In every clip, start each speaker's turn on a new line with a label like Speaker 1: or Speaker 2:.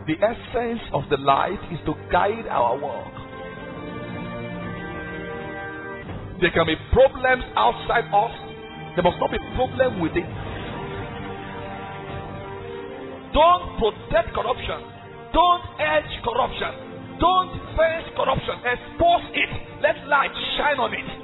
Speaker 1: The essence of the light is to guide our walk. There can be problems outside us. There must not be problem within. Don't protect corruption. Don't edge corruption. Don't face corruption. Expose it. Let light shine on it.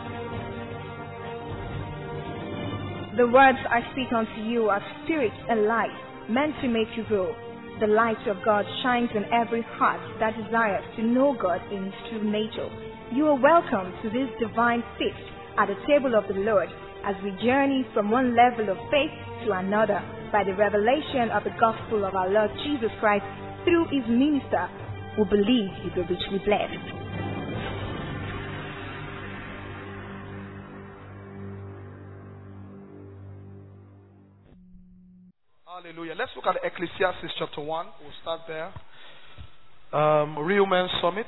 Speaker 2: The words I speak unto you are spirit and light, meant to make you grow. The light of God shines in every heart that desires to know God in His true nature. You are welcome to this divine feast at the table of the Lord as we journey from one level of faith to another by the revelation of the gospel of our Lord Jesus Christ through His minister, who believe He will be richly blessed.
Speaker 1: Hallelujah. Let's look at Ecclesiastes chapter 1. We'll start there. Real Men Summit.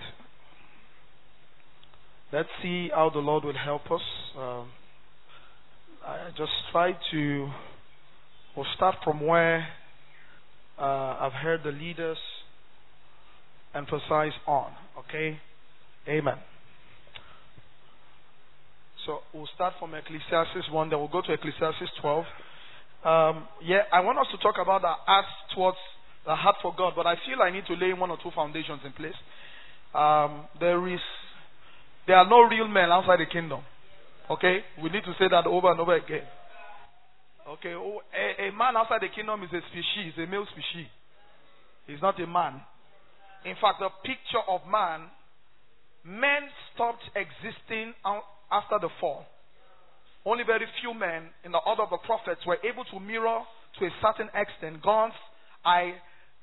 Speaker 1: Let's see how the Lord will help us. I just try to... We'll start from where I've heard the leaders emphasize on. Okay? Amen. So we'll start from Ecclesiastes 1, then we'll go to Ecclesiastes 12. I want us to talk about our heart towards the heart for God, but I feel I need to lay one or two foundations in place. There are no real men outside the kingdom. Okay? We need to say that over and over again. Okay? A man outside the kingdom is a species, a male species. He's not a man. In fact, the picture of men stopped existing after the fall. Only very few men in the order of the prophets were able to mirror to a certain extent God's a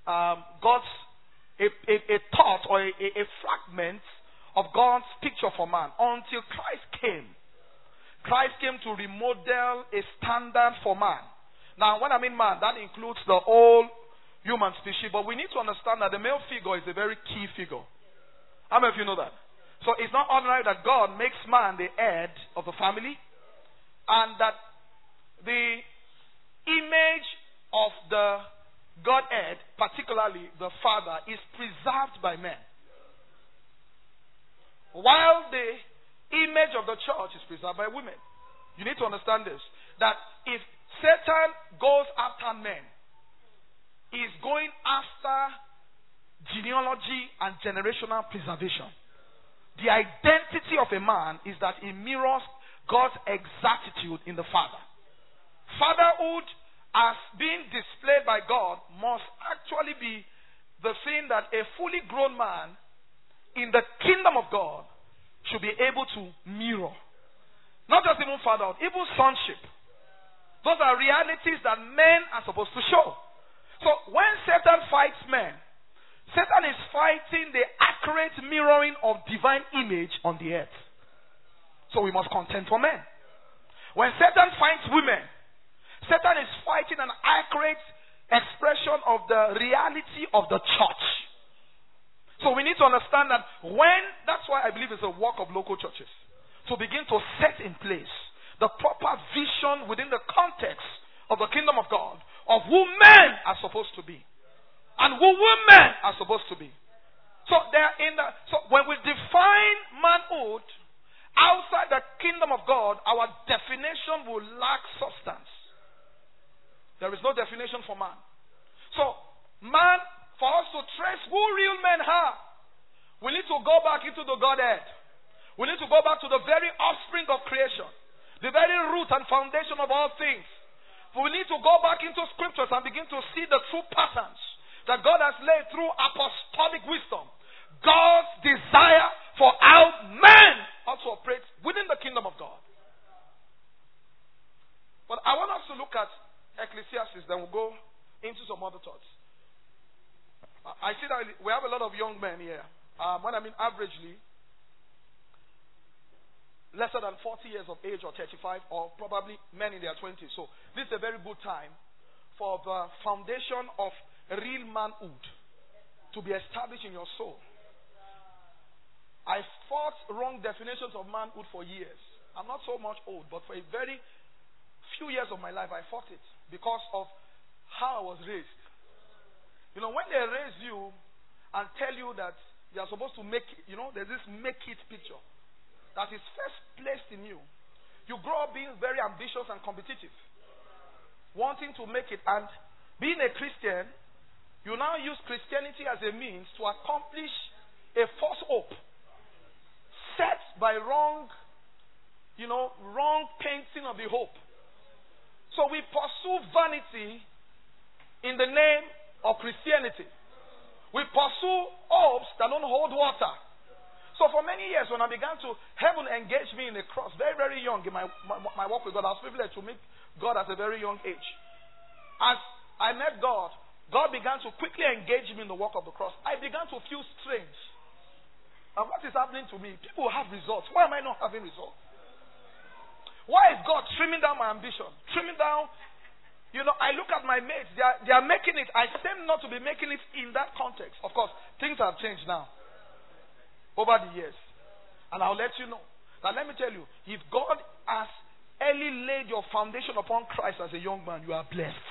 Speaker 1: thought or a fragment of God's picture for man until Christ came. Christ came to remodel a standard for man. Now, when I mean man, that includes the whole human species, but we need to understand that the male figure is a very key figure. How many of you know that? So it's not ordinary that God makes man the head of the family, and that the image of the Godhead, particularly the Father, is preserved by men. While the image of the church is preserved by women. You need to understand this. That if Satan goes after men, he's going after genealogy and generational preservation. The identity of a man is that he mirrors God's exactitude in the Father. Fatherhood, as being displayed by God, must actually be the thing that a fully grown man in the kingdom of God should be able to mirror. Not just even fatherhood, even sonship. Those are realities that men are supposed to show. So when Satan fights men, Satan is fighting the accurate mirroring of divine image on the earth. So we must contend for men. When Satan fights women, Satan is fighting an accurate expression of the reality of the church. So we need to understand that that's why I believe it's a work of local churches, to begin to set in place the proper vision within the context of the kingdom of God of who men are supposed to be and who women are supposed to be. So when we define manhood outside the kingdom of God, our definition will lack substance. There is no definition for man. So man, for us to trace who real men are, we need to go back into the Godhead. We need to go back to the very offspring of creation, the very root and foundation of all things. We need to go back into scriptures and begin to see the true patterns that God has laid through apostolic wisdom. God's desire for how men also operate within the kingdom of God. But I want us to look at Ecclesiastes, then we'll go into some other thoughts. I see that we have a lot of young men here. When I mean averagely, lesser than 40 years of age or 35, or probably men in their 20s. So this is a very good time for the foundation of real manhood to be established in your soul. I fought wrong definitions of manhood for years. I'm not so much old, but for a very few years of my life, I fought it because of how I was raised. You know, when they raise you and tell you that you are supposed to make, there's this make it picture that is first placed in you. You grow up being very ambitious and competitive, wanting to make it. And being a Christian, you now use Christianity as a means to accomplish a false hope set by wrong painting of the hope. So we pursue vanity in the name of Christianity. We pursue hopes that don't hold water. So for many years, when I began to, heaven engaged me in the cross, very, very young in my walk with God. I was privileged to meet God at a very young age. As I met God, God began to quickly engage me in the work of the cross. I began to feel strange. And what is happening to me? People have results. Why am I not having results? Why is God trimming down my ambition? Trimming down, I look at my mates. They are making it. I seem not to be making it in that context. Of course, things have changed now over the years. And I'll let you know. Now let me tell you, if God has early laid your foundation upon Christ as a young man, you are blessed.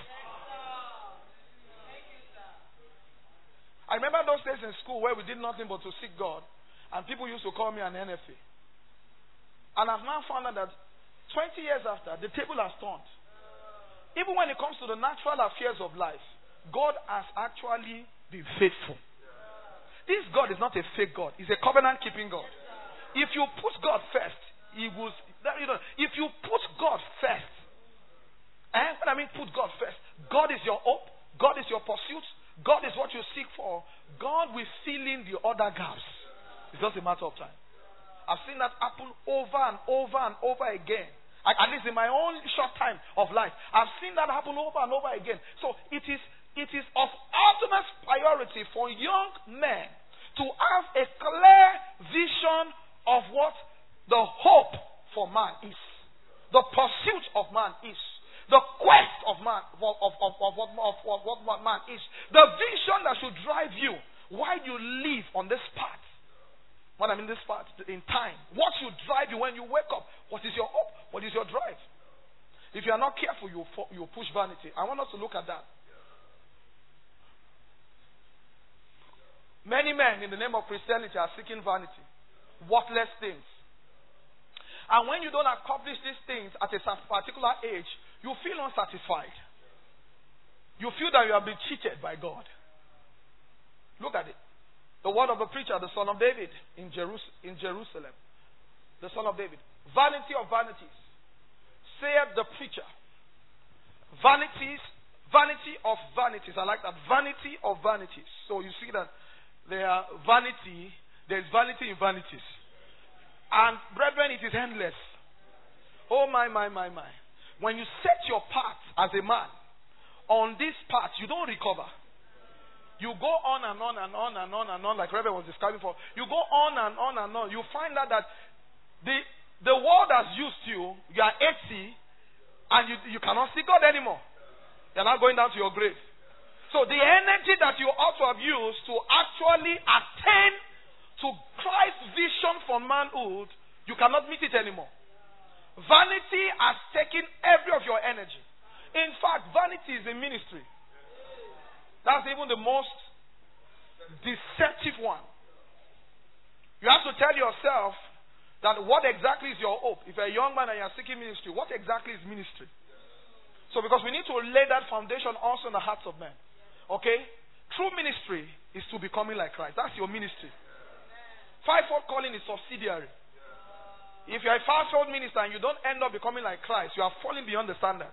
Speaker 1: I remember those days in school where we did nothing but to seek God. And people used to call me an NFA. And I've now found out that 20 years after, the table has turned. Even when it comes to the natural affairs of life, God has actually been faithful. This God is not a fake God. He's a covenant-keeping God. If you put God first, He will. If you put God first, when I mean put God first, God is your hope. God is your pursuit. God is what you seek for. God will fill in the other gaps. It's just a matter of time. I've seen that happen over and over and over again. At least in my own short time of life, I've seen that happen over and over again. So it is of ultimate priority for young men to have a clear vision of what the hope for man is, the pursuit of man is, the quest of man of what man is, the vision that should drive you while you live on this path. When I'm in this part, in time, what should drive you when you wake up? What is your hope? What is your drive? If you are not careful, you push vanity. I want us to look at that. Many men in the name of Christianity are seeking vanity, worthless things. And when you don't accomplish these things at a particular age, you feel unsatisfied. You feel that you have been cheated by God. Look at it. The word of the preacher, the son of David in Jerusalem. The son of David. Vanity of vanities. Saith the preacher. Vanity of vanities. I like that. Vanity of vanities. So you see that there's vanity in vanities. And brethren, it is endless. Oh my. When you set your path as a man on this path, you don't recover. You go on and on and on and on and on, like Rebbe was describing for. You go on and on and on. You find out that the world has used you. You are 80, and you cannot see God anymore. You're not going down to your grave. So the energy that you ought to have used to actually attain to Christ's vision for manhood, you cannot meet it anymore. Vanity has taken every of your energy. In fact, vanity is a ministry. That's even the most deceptive one. You have to tell yourself that what exactly is your hope. If you're a young man and you're seeking ministry, what exactly is ministry? So because we need to lay that foundation also in the hearts of men. Okay? True ministry is to becoming like Christ. That's your ministry. Fivefold calling is subsidiary. If you're a fivefold minister and you don't end up becoming like Christ, you are falling beyond the standard.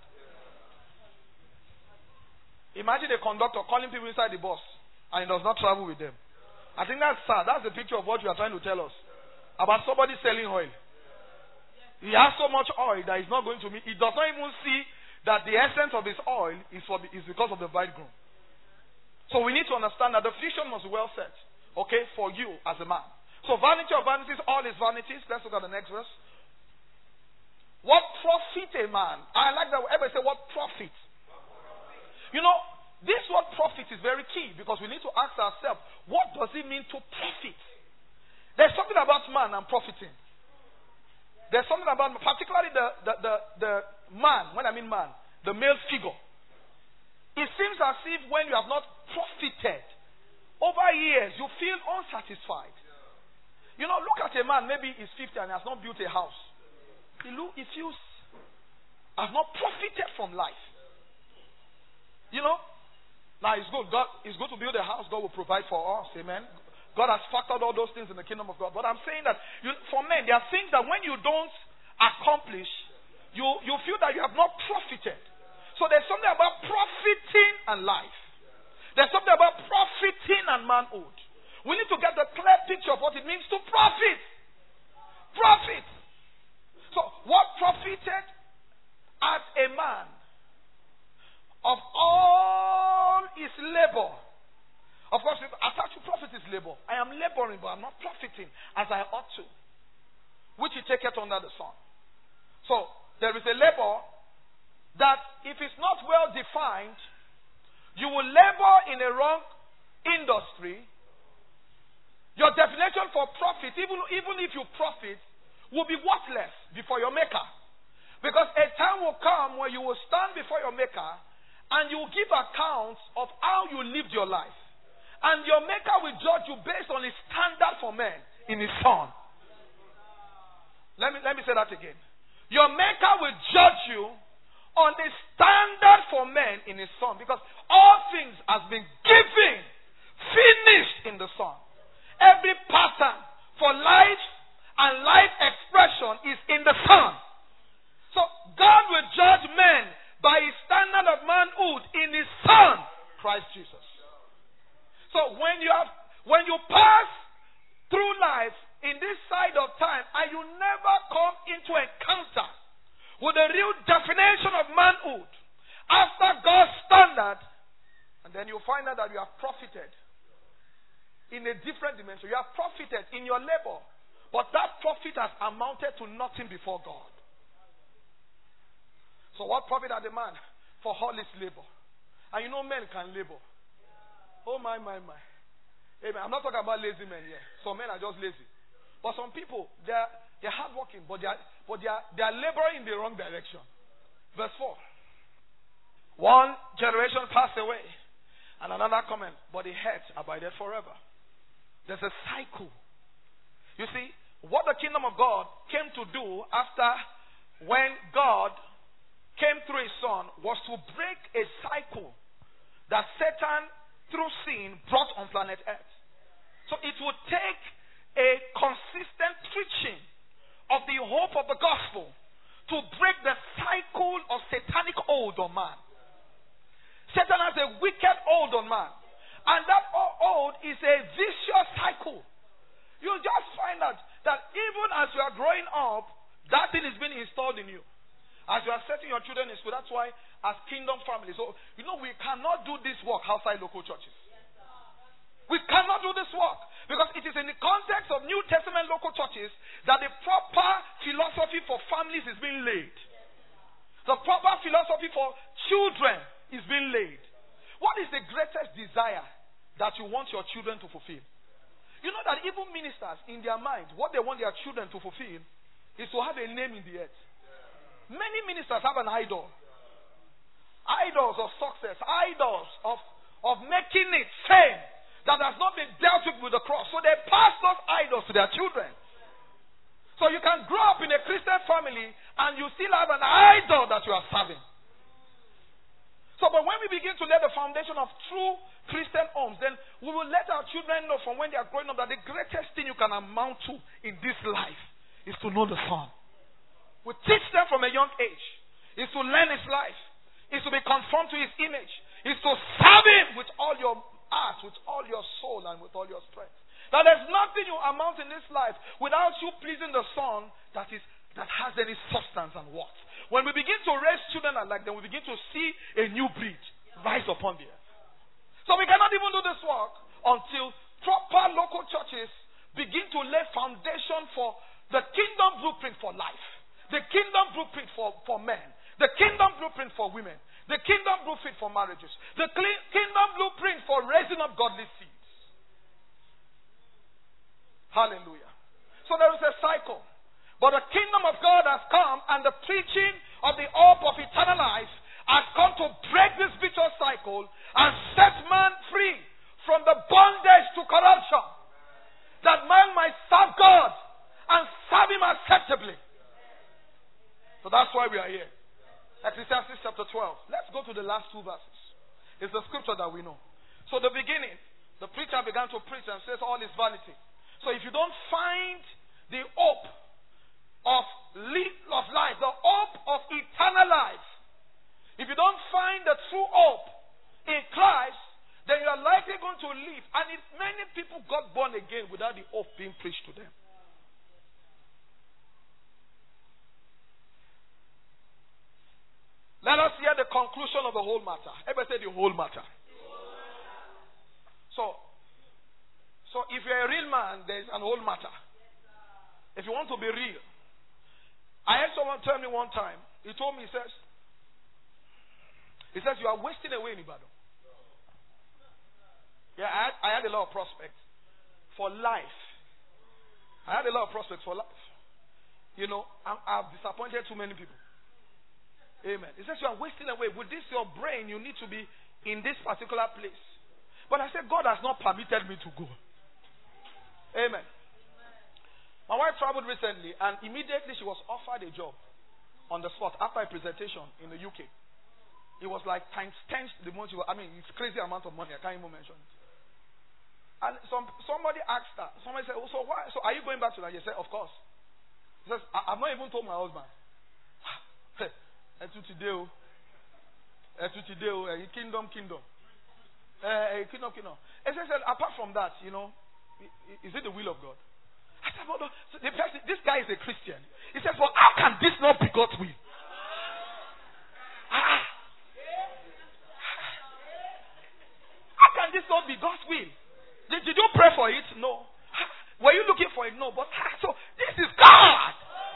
Speaker 1: Imagine a conductor calling people inside the bus and he does not travel with them. I think that's sad. That's the picture of what you are trying to tell us. About somebody selling oil. He has so much oil that he's not going to meet. He does not even see that the essence of his oil is because of the bridegroom. So we need to understand that the vision must be well set. Okay, for you as a man. So vanity of vanities, all is vanities. Let's look at the next verse. What profit a man? I like that. Everybody say, what profit? You know, this word profit is very key because we need to ask ourselves, what does it mean to profit? There's something about man and profiting. There's something about, particularly the man, when I mean man, the male figure. It seems as if when you have not profited over years, you feel unsatisfied. You know, look at a man, maybe he's 50 and has not built a house. He feels, I've not profited from life. You know, now it's good. God is good to build a house. God will provide for us. Amen. God has factored all those things in the kingdom of God. But I'm saying that for men, there are things that when you don't accomplish, you feel that you have not profited. So there's something about profiting and life. There's something about profiting and manhood. We need to get the clear picture of what it means to profit. Profit. So what profited as a man of all his labor? Of course, attached to profit is labor. I am laboring, but I'm not profiting as I ought to, which he taketh under the sun. So there is a labor that if it's not well defined, you will labor in a wrong industry. Your definition for profit, even if you profit, will be worthless before your maker. Because a time will come where you will stand before your maker and you will give accounts of how you lived your life. And your maker will judge you based on his standard for men in his son. Let me say that again. Your maker will judge you on the standard for men in his son. Because all things have been given, finished in the son. Every pattern for life and life expression is in the son. So God will judge men by his standard of manhood in his son, Christ Jesus. So when you pass through life in this side of time and you never come into encounter with the real definition of manhood after God's standard, and then you find out that you have profited in a different dimension. You have profited in your labor, but that profit has amounted to nothing before God. So what profit had the man for all his labor? And you know men can labor. Oh my. Amen. I'm not talking about lazy men here. Some men are just lazy. But some people, they're hardworking, but they are laboring in the wrong direction. Verse 4. One generation passed away, and another cometh, but the head abideth forever. There's a cycle. You see, what the kingdom of God came to do after when God came through his son was to break a cycle that Satan through sin brought on planet Earth. So it would take a consistent preaching of the hope of the gospel to break the cycle of satanic hold on man. Satan has a wicked hold on man. And that hold is a vicious cycle. You'll just find out that even as you are growing up, that thing is being installed in you. As you are setting your children in school, that's why as kingdom families, so we cannot do this work outside local churches. We cannot do this work because it is in the context of New Testament local churches that the proper philosophy for families is being laid. The proper philosophy for children is being laid. What is the greatest desire that you want your children to fulfill? You know that even ministers, in their mind, what they want their children to fulfill is to have a name in the earth. Many ministers have an idol. Idols of success. Idols of making it fame that has not been dealt with the cross. So they pass those idols to their children. So you can grow up in a Christian family and you still have an idol that you are serving. So but when we begin to lay the foundation of true Christian homes, then we will let our children know from when they are growing up that the greatest thing you can amount to in this life is to know the Son. We teach them from a young age. Is to learn his life. Is to be conformed to his image. Is to serve him with all your heart, with all your soul, and with all your strength. Now there's nothing you amount in this life without you pleasing the Son that has any substance and worth. When we begin to raise children like that, we begin to see a new breed rise upon the earth. So we cannot even do this work until proper local churches begin to lay foundation for the kingdom blueprint for life. The kingdom blueprint for men. The kingdom blueprint for women. The kingdom blueprint for marriages. The kingdom blueprint for raising up godly seeds. Hallelujah. So there is a cycle. But the kingdom of God has come and the preaching of the hope of eternal life has come to break this vicious cycle and set man free from the bondage to corruption. That man might serve God and serve Him acceptably. So that's why we are here. Ecclesiastes chapter 12. Let's go to the last two verses. It's the scripture that we know. So the beginning, the preacher began to preach and says all is vanity. So if you don't find the hope of life, the hope of eternal life, if you don't find the true hope in Christ, then you are likely going to live. And if many people got born again without the hope being preached to them. Let us hear the conclusion of the whole matter. Everybody say the whole matter. So if you're a real man, there's an whole matter. If you want to be real. I had someone tell me one time, he told me, he says, you are wasting away in Ibadan. Yeah, I had a lot of prospects for life. I had a lot of prospects for life. You know, I've disappointed too many people. Amen. He says you are wasting away. With this your brain, you need to be in this particular place. But I said, God has not permitted me to go. Amen. My wife traveled recently, and immediately she was offered a job on the spot after a presentation in the UK. It was like times 10 the month she was, it's crazy amount of money. I can't even mention it. And somebody asked her, somebody said, so why? So are you going back to Nigeria? She said, of course. He says, I've not even told my husband. Kingdom. Kingdom. He said, apart from that, you know, is it the will of God? I said, well, no. So this guy is a Christian. He said, well, how can this not be God's will? How can this not be God's will? Did you pray for it? No. Were you looking for it? No. But so this is God.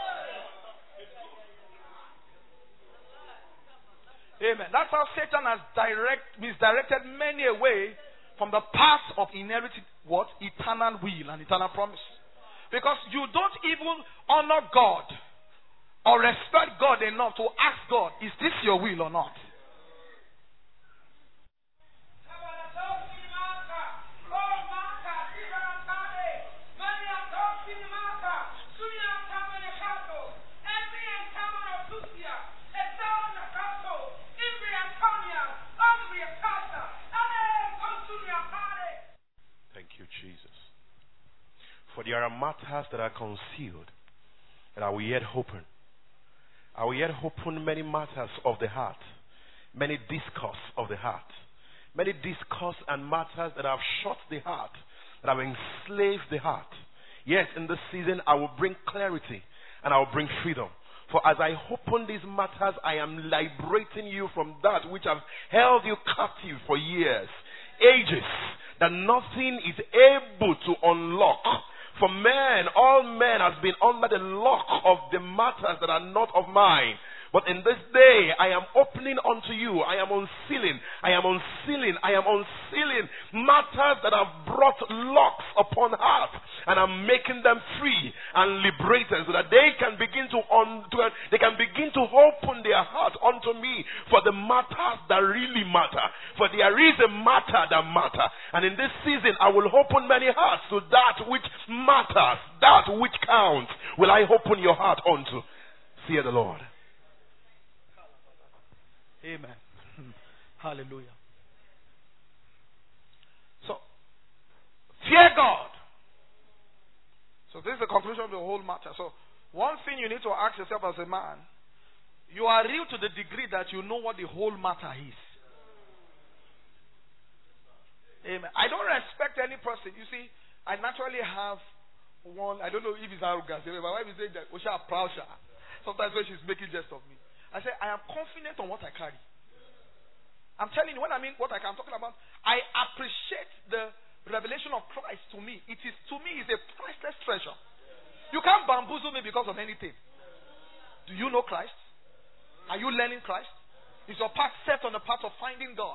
Speaker 1: Amen. That's how Satan has misdirected many away from the path of inherited what? Eternal will and eternal promise. Because you don't even honor God or respect God enough to ask God, is this your will or not?
Speaker 3: For there are matters that are concealed, and I will yet open. I will yet open many matters of the heart, many discourse of the heart, many discourse and matters that have shut the heart, that have enslaved the heart. Yes, in this season I will bring clarity and I will bring freedom. For as I open these matters, I am liberating you from that which has held you captive for years, ages, that nothing is able to unlock. For men, all men has been under the lock of the matters that are not of mine. But in this day, I am opening unto you. I am unsealing matters that have brought locks upon hearts, and I'm making them free and liberated, so that they can begin to open their heart unto me for the matters that really matter. For there is a matter that matter, and in this season I will open many hearts to that which matters, that which counts. Will I open your heart unto? Fear the Lord.
Speaker 1: Amen. Hallelujah. So, fear God. So this is the conclusion of the whole matter. So, one thing you need to ask yourself as a man, you are real to the degree that you know what the whole matter is. Amen. I don't respect any person. You see, I naturally have one, I don't know if it's arrogance. My wife is saying that, Osha, proud. Sometimes when she's making jest of me. I say, I am confident on what I carry. I'm telling you, when I mean what I'm talking about, I appreciate the revelation of Christ to me. It is a priceless treasure. You can't bamboozle me because of anything. Do you know Christ? Are you learning Christ? Is your path set on the path of finding God?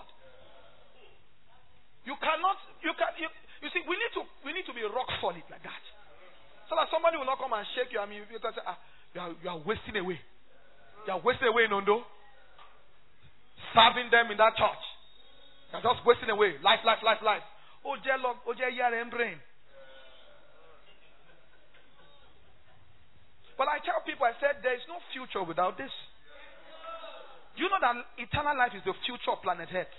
Speaker 1: You see, we need to be rock solid like that. So that somebody will not come and shake you. I mean, you can say, you are wasting away. You are wasting away, Nondo. serving them in that church. You're just wasting away. Life. Oh, brain. But I tell people, I said, there is no future without this. You know that eternal life is the future of planet Earth.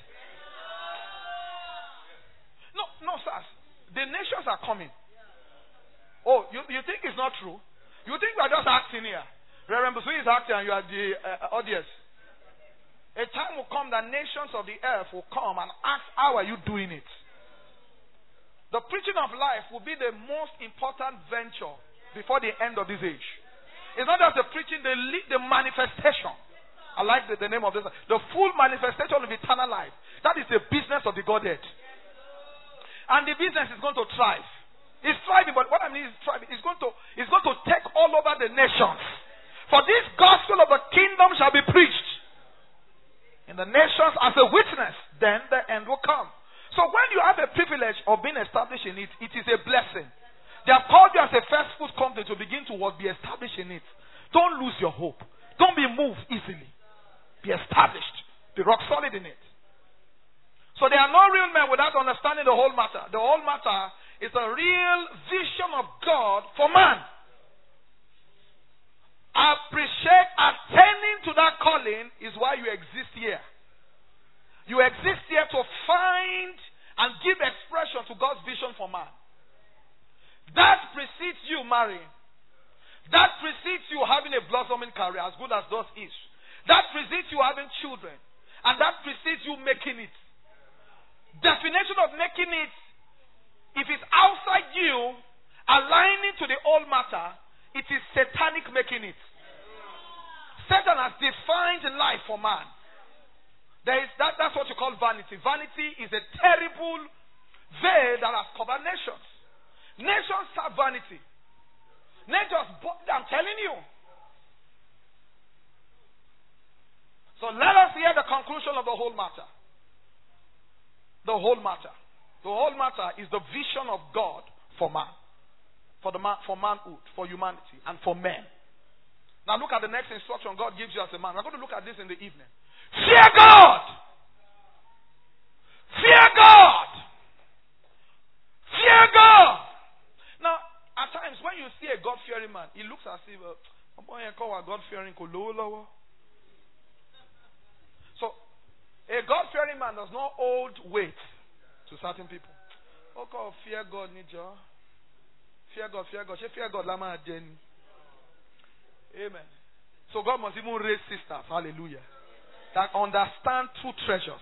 Speaker 1: No, sirs. The nations are coming. Oh, you think it's not true? You think we are just acting here? Reverend Busu is acting and you are the audience. A time will come that nations of the earth will come and ask, how are you doing it? The preaching of life will be the most important venture before the end of this age. It's not just the preaching, the manifestation. I like the name of this. The full manifestation of eternal life. That is the business of the Godhead. And the business is going to thrive. It's thriving, but what I mean is thriving. It's going to take all over the nations. For this gospel of the kingdom shall be preached in the nations as a witness. Then the end will come. So when you have a privilege of being established in it, it is a blessing. They have called you as a first food company to begin to be established in it. Don't lose your hope. Don't be moved easily. Be established. Be rock solid in it. So there are no real men without understanding the whole matter. The whole matter is a real vision of God for man. Appreciate attending to that calling is why you exist here. You exist here to find and give expression to God's vision for man. That precedes you marrying. That precedes you having a blossoming career, as good as those is. That precedes you having children. And that precedes you making it. Definition of making it, if it's outside you, aligning to the old matter, it is satanic making it. Satan has defined life for man. That's what you call vanity. Vanity is a terrible veil that has covered nations. Nations have vanity. I'm telling you. So let us hear the conclusion of the whole matter. The whole matter. The whole matter is the vision of God for man. For manhood, for humanity, and for men. Now look at the next instruction God gives you as a man. We're going to look at this in the evening. Fear God! Fear God! Fear God! Now, at times when you see a God-fearing man, he looks as if God-fearing. So, a God-fearing man does not hold weight to certain people. Okay, fear God, Nijo. Fear God. Fear God, Lama Jenny. Amen. So God must even raise sisters, hallelujah, that understand true treasures.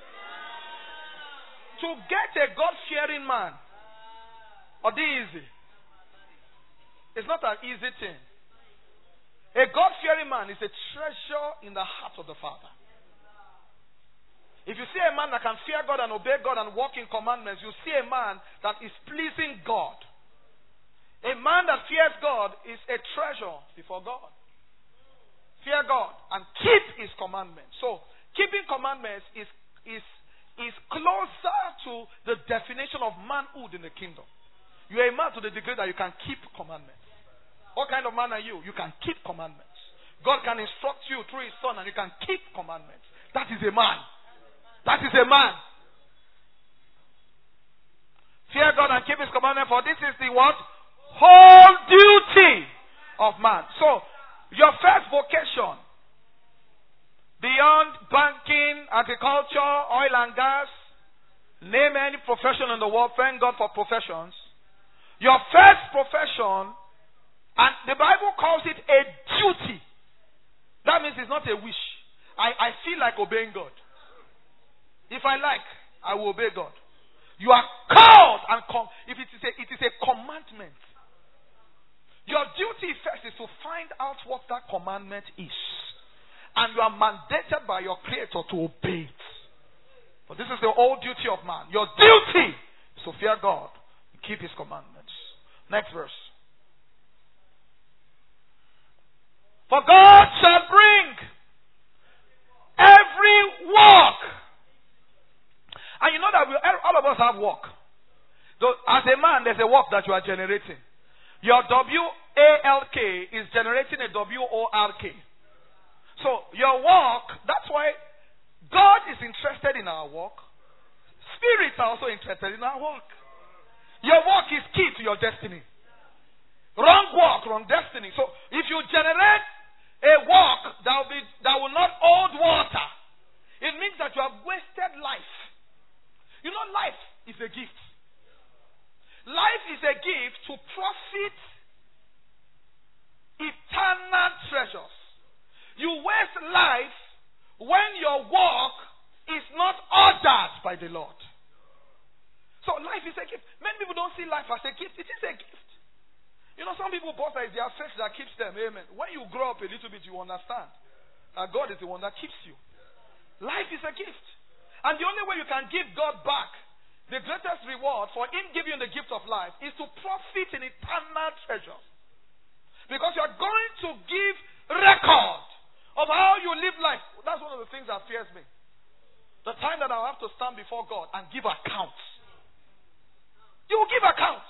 Speaker 1: To get a God-fearing man, easy. It's not an easy thing. A God-fearing man is a treasure in the heart of the Father. If you see a man that can fear God and obey God and walk in commandments, you see a man that is pleasing God. A man that fears God is a treasure before God. Fear God and keep His commandments. So, keeping commandments is closer to the definition of manhood in the kingdom. You are a man to the degree that you can keep commandments. What kind of man are you? You can keep commandments. God can instruct you through His Son and you can keep commandments. That is a man. That is a man. Fear God and keep His commandment, for this is the what? Whole duty of man. So, your first vocation, beyond banking, agriculture, oil and gas, name any profession in the world, thank God for professions. Your first profession, and the Bible calls it a duty. That means it's not a wish. I feel like obeying God. If I like, I will obey God. You are called and if it is a commandment. Your duty first is to find out what that commandment is. And you are mandated by your Creator to obey it. But this is the whole duty of man. Your duty is to fear God and keep His commandments. Next verse. For God shall bring every work. And you know that all of us have work. As a man, there's a work that you are generating. Your WALK is generating a WORK. So your work, that's why God is interested in our walk. Spirits are also interested in our walk. Your walk is key to your destiny. Wrong walk, wrong destiny. So if you generate a walk that will not hold water, it means that you have wasted life. You know, life is a gift. Life is a gift to profit eternal treasures. You waste life when your walk is not ordered by the Lord. So life is a gift. Many people don't see life as a gift. It is a gift. You know, some people boast that it's their faith that keeps them. Amen. When you grow up a little bit, you understand that God is the one that keeps you. Life is a gift. And the only way you can give God back the greatest reward for Him giving you the gift of life is to profit in eternal treasures. Because you are going to give record of how you live life. That's one of the things that fears me. The time that I'll have to stand before God and give accounts. You will give accounts.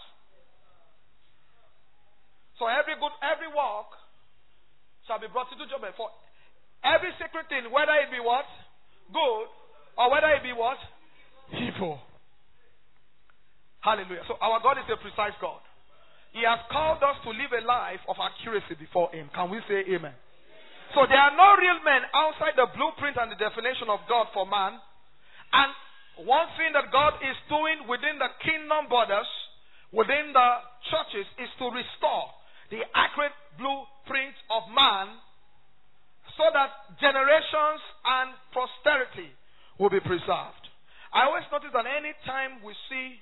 Speaker 1: So every work shall be brought into judgment. For every secret thing, whether it be what? Good, or whether it be what? Evil. Hallelujah. So our God is a precise God. He has called us to live a life of accuracy before Him. Can we say amen? So there are no real men outside the blueprint and the definition of God for man. And one thing that God is doing within the kingdom borders, within the churches, is to restore the accurate blueprint of man so that generations and posterity will be preserved. I always notice that any time we see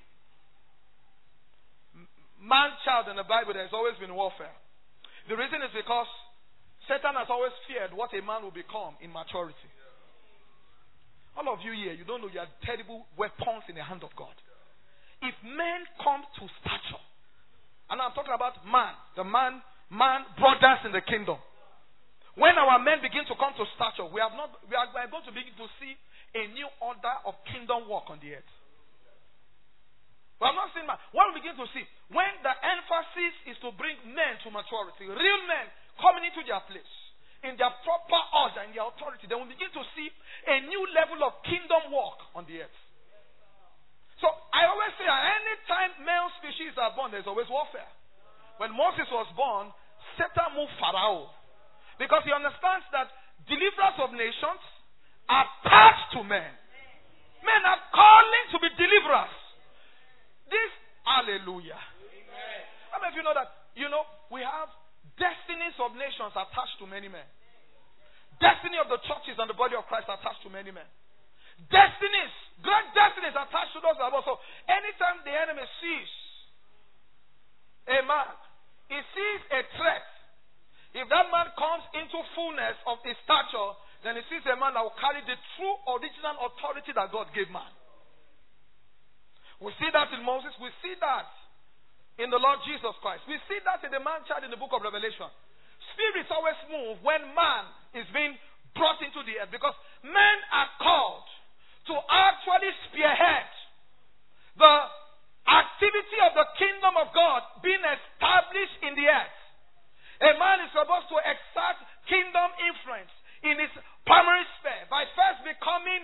Speaker 1: man-child in the Bible, there's always been warfare. The reason is because Satan has always feared what a man will become in maturity. All of you here, you don't know you are terrible weapons in the hand of God. If men come to stature, and I'm talking about man, the man brothers in the kingdom. When our men begin to come to stature, we are going to begin to see a new order of kingdom work on the earth. We have not seen man. What we begin to see, when the emphasis is to bring men to maturity, real men coming into their place, in their proper order, in their authority, then we begin to see a new level of kingdom work on the earth. So I always say, anytime male species are born, there's always warfare. When Moses was born, Satan moved Pharaoh, because he understands that deliverers of nations are attached to men. Men are calling to be deliverers. This, hallelujah. How many of you know that, we have destinies of nations attached to many men. Destiny of the churches and the body of Christ attached to many men. Destinies, great destinies attached to those above. So anytime the enemy sees a man, he sees a threat. If that man comes into fullness of his stature, then he sees a man that will carry the true original authority that God gave man. We see that in Moses. We see that in the Lord Jesus Christ. We see that in the man-child in the book of Revelation. Spirits always move when man is being brought into the earth, because men are called to actually spearhead the activity of the kingdom of God being established in the earth. A man is supposed to exert kingdom influence in his primary sphere by first becoming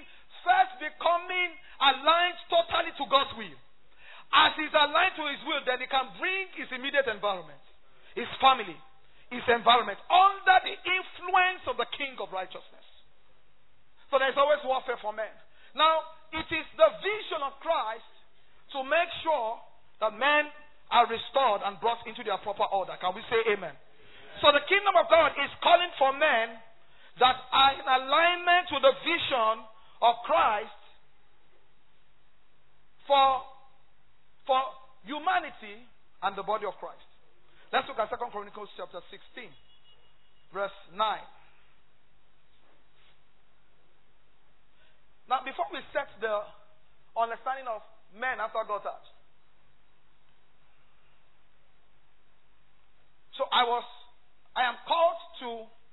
Speaker 1: aligned totally to God's will. As he's aligned to His will, then he can bring his immediate environment, his family, his environment under the influence of the King of righteousness. So there's always warfare for men. Now, it is the vision of Christ to make sure that men are restored and brought into their proper order. Can we say amen? So the kingdom of God is calling for men that are in alignment with the vision of Christ for humanity and the body of Christ. Let's look at 2 Chronicles chapter 16, verse 9. Now, before we set the understanding of men after God's heart, so I am called to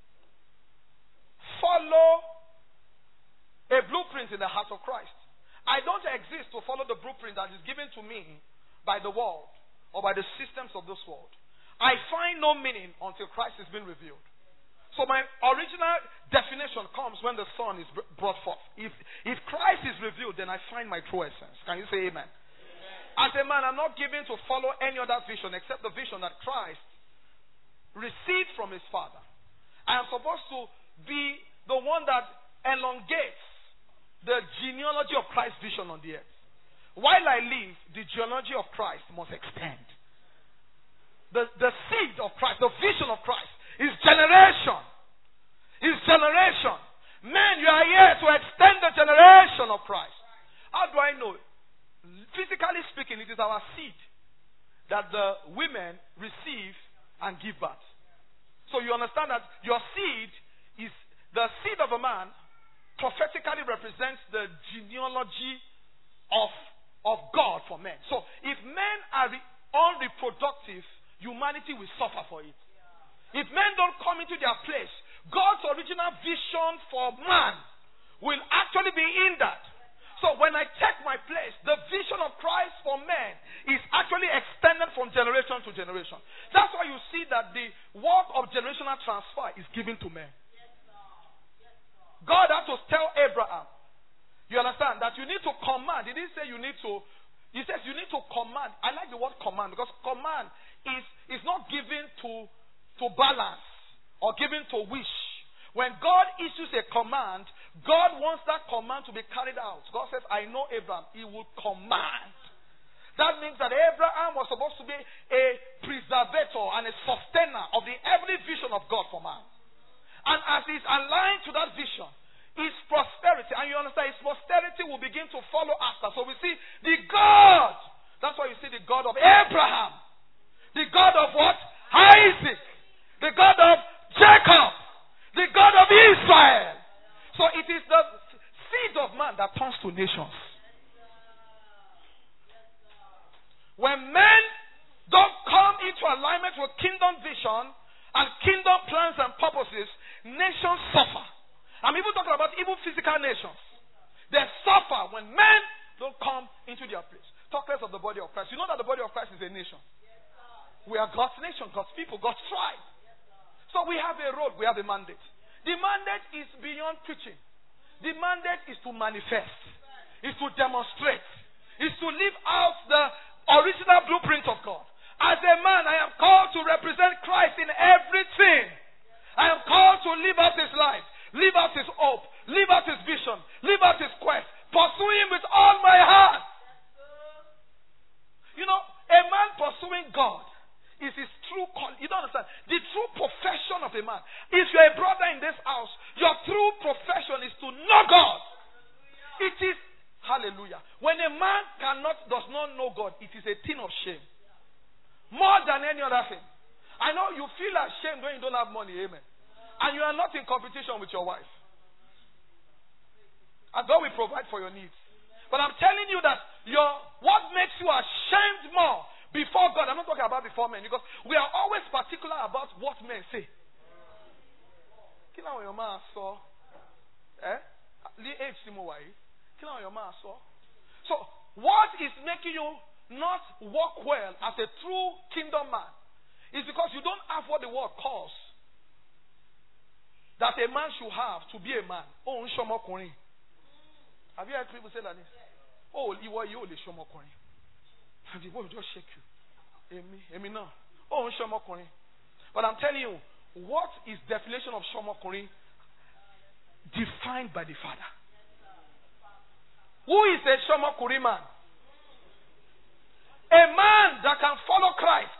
Speaker 1: follow a blueprint in the heart of Christ. I don't exist to follow the blueprint that is given to me by the world or by the systems of this world. I find no meaning until Christ has been revealed. So my original definition comes when the Son is brought forth. If Christ is revealed, then I find my true essence. Can you say amen? As a man, I'm not given to follow any other vision except the vision that Christ received from his Father. I am supposed to be the one that elongates the genealogy of Christ's vision on the earth. While I live, the genealogy of Christ must extend. The seed of Christ, the vision of Christ, is generation. Is generation. Men, you are here to extend the generation of Christ. How do I know? Physically speaking, it is our seed that the women receive and give birth. So you understand that your seed is the seed of a man prophetically represents the genealogy of God for men. So if men are unreproductive, humanity will suffer for it. If men don't come into their place, God's original vision for man will actually be hindered. So when I take my place, the vision of Christ for men is actually extended from generation to generation. That's why you see that the work of generational transfer is given to men. God had to tell Abraham, you understand, that you need to command. He didn't say you need to, he says you need to command. I like the word command because command is not given to balance or given to wish. When God issues a command, God wants that command to be carried out. God says, I know Abraham, he will command. That means that Abraham was supposed to be a preservator and a sustainer of the heavenly vision of God for man. And as he's aligned to that vision, his prosperity, and you understand, his posterity will begin to follow after. So we see the God, that's why you see the God of Abraham, the God of what? Isaac, the God of Jacob, the God of Israel. So it is the seed of man that turns to nations. When men don't come into alignment with kingdom vision and kingdom plans and purposes, nations suffer. I'm even talking about even physical nations. They suffer when men don't come into their place. Talk less of the body of Christ. You know that the body of Christ is a nation. We are God's nation, God's people, God's tribe. So we have a role, we have a mandate. The mandate is beyond preaching. The mandate is to manifest, is to demonstrate, is to live out the original blueprint of God. As a man, I am called to represent Christ in everything. I am called to live out his life, live out his hope, live out his vision, live out his quest, pursue him with all my heart. You know, a man pursuing God is his true call. You don't understand. The true profession of a man. If you're a brother in this house, your true profession is to know God. It is, hallelujah. When a man does not know God, it is a thing of shame. More than any other thing. I know you feel ashamed when you don't have money, amen. And you are not in competition with your wife. And God will provide for your needs. But I'm telling you that what makes you ashamed more before God, I'm not talking about before men, because we are always particular about what men say. So, what is making you not walk well as a true kingdom man is because you don't have what the word calls that a man should have to be a man. Oh, have you heard people say like this? Oh, you only show more coin. And the word will just shake you. Amy, no. Oh, Shomokuri. But I'm telling you, what is definition of Shomokuri? Defined by the Father. Who is a Shomokuri man? A man that can follow Christ.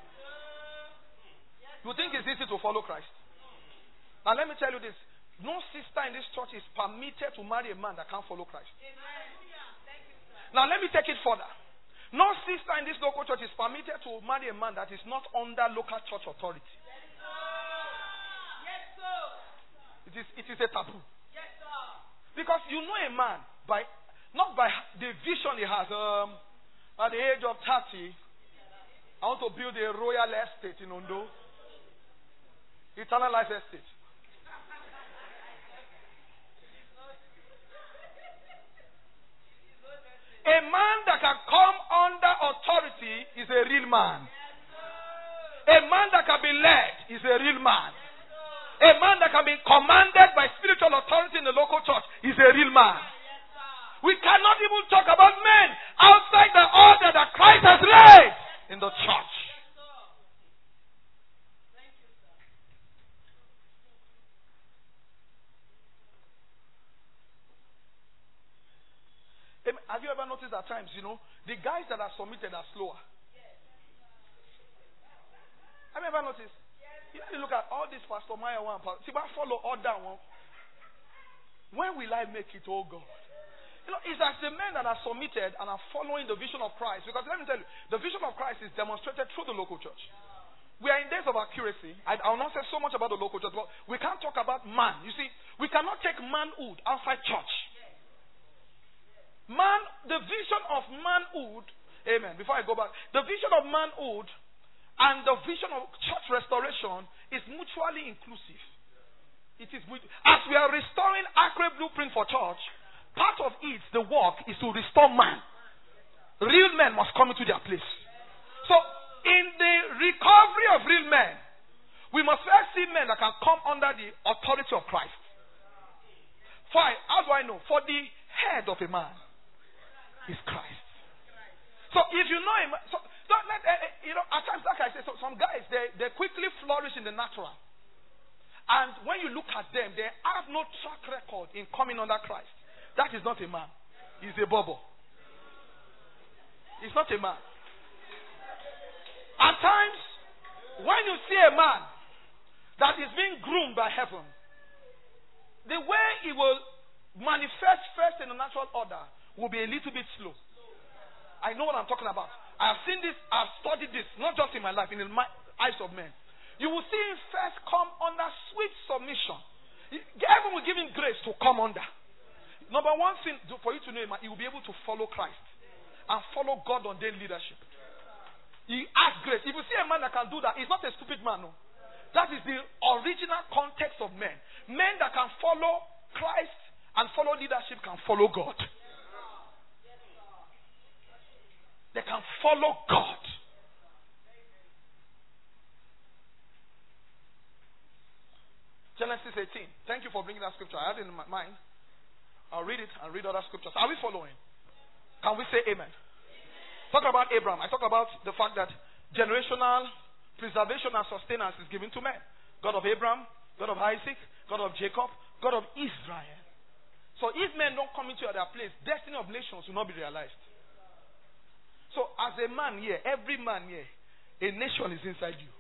Speaker 1: You think it's easy to follow Christ? Now let me tell you this. No sister in this church is permitted to marry a man that can't follow Christ. Now let me take it further. No sister in this local church is permitted to marry a man that is not under local church authority. It is a taboo. Because you know a man not by the vision he has. At the age of 30, I want to build a royal estate in Ondo. Eternal life estate. A man that can come under authority is a real man. A man that can be led is a real man. A man that can be commanded by spiritual authority in the local church is a real man. We cannot even talk about men outside the order that Christ has laid in the church. Have you ever noticed at times, the guys that are submitted are slower? Have you ever noticed? You look at all this Pastor Maya one, see, I follow all that one. When will I make it, oh God? It's as the men that are submitted and are following the vision of Christ. Because let me tell you, the vision of Christ is demonstrated through the local church. We are in days of accuracy. I will not say so much about the local church, but we can't talk about man. You see, we cannot take manhood outside church. The vision of manhood, amen, before I go back, the vision of manhood and the vision of church restoration is mutually inclusive. It is, as we are restoring accurate blueprint for church, part of it, the work, is to restore man. Real men must come into their place. So, in the recovery of real men, we must first see men that can come under the authority of Christ. Why? How do I know? For the head of a man is Christ. So if you know him, at times, like I say, so some guys, they quickly flourish in the natural. And when you look at them, they have no track record in coming under Christ. That is not a man. He's a bubble. He's not a man. At times, when you see a man that is being groomed by heaven, the way he will manifest first in the natural order will be a little bit slow. I know what I'm talking about. I have seen this, I've studied this, not just in my life, in the eyes of men. You will see him first come under sweet submission. Heaven will give him grace to come under. Number one thing for you to know him, he will be able to follow Christ and follow God on their leadership. He has grace. If you see a man that can do that, he's not a stupid man, no. That is the original context of men. Men that can follow Christ and follow leadership can follow God. They can follow God. Genesis 18. Thank you for bringing that scripture. I had it in my mind. I'll read it and read other scriptures. Are we following? Can we say amen? Talk about Abraham. I talk about the fact that generational preservation and sustenance is given to men. God of Abraham, God of Isaac, God of Jacob, God of Israel. So if men don't come into their place, destiny of nations will not be realized. So as a man here, every man here, a nation is inside you.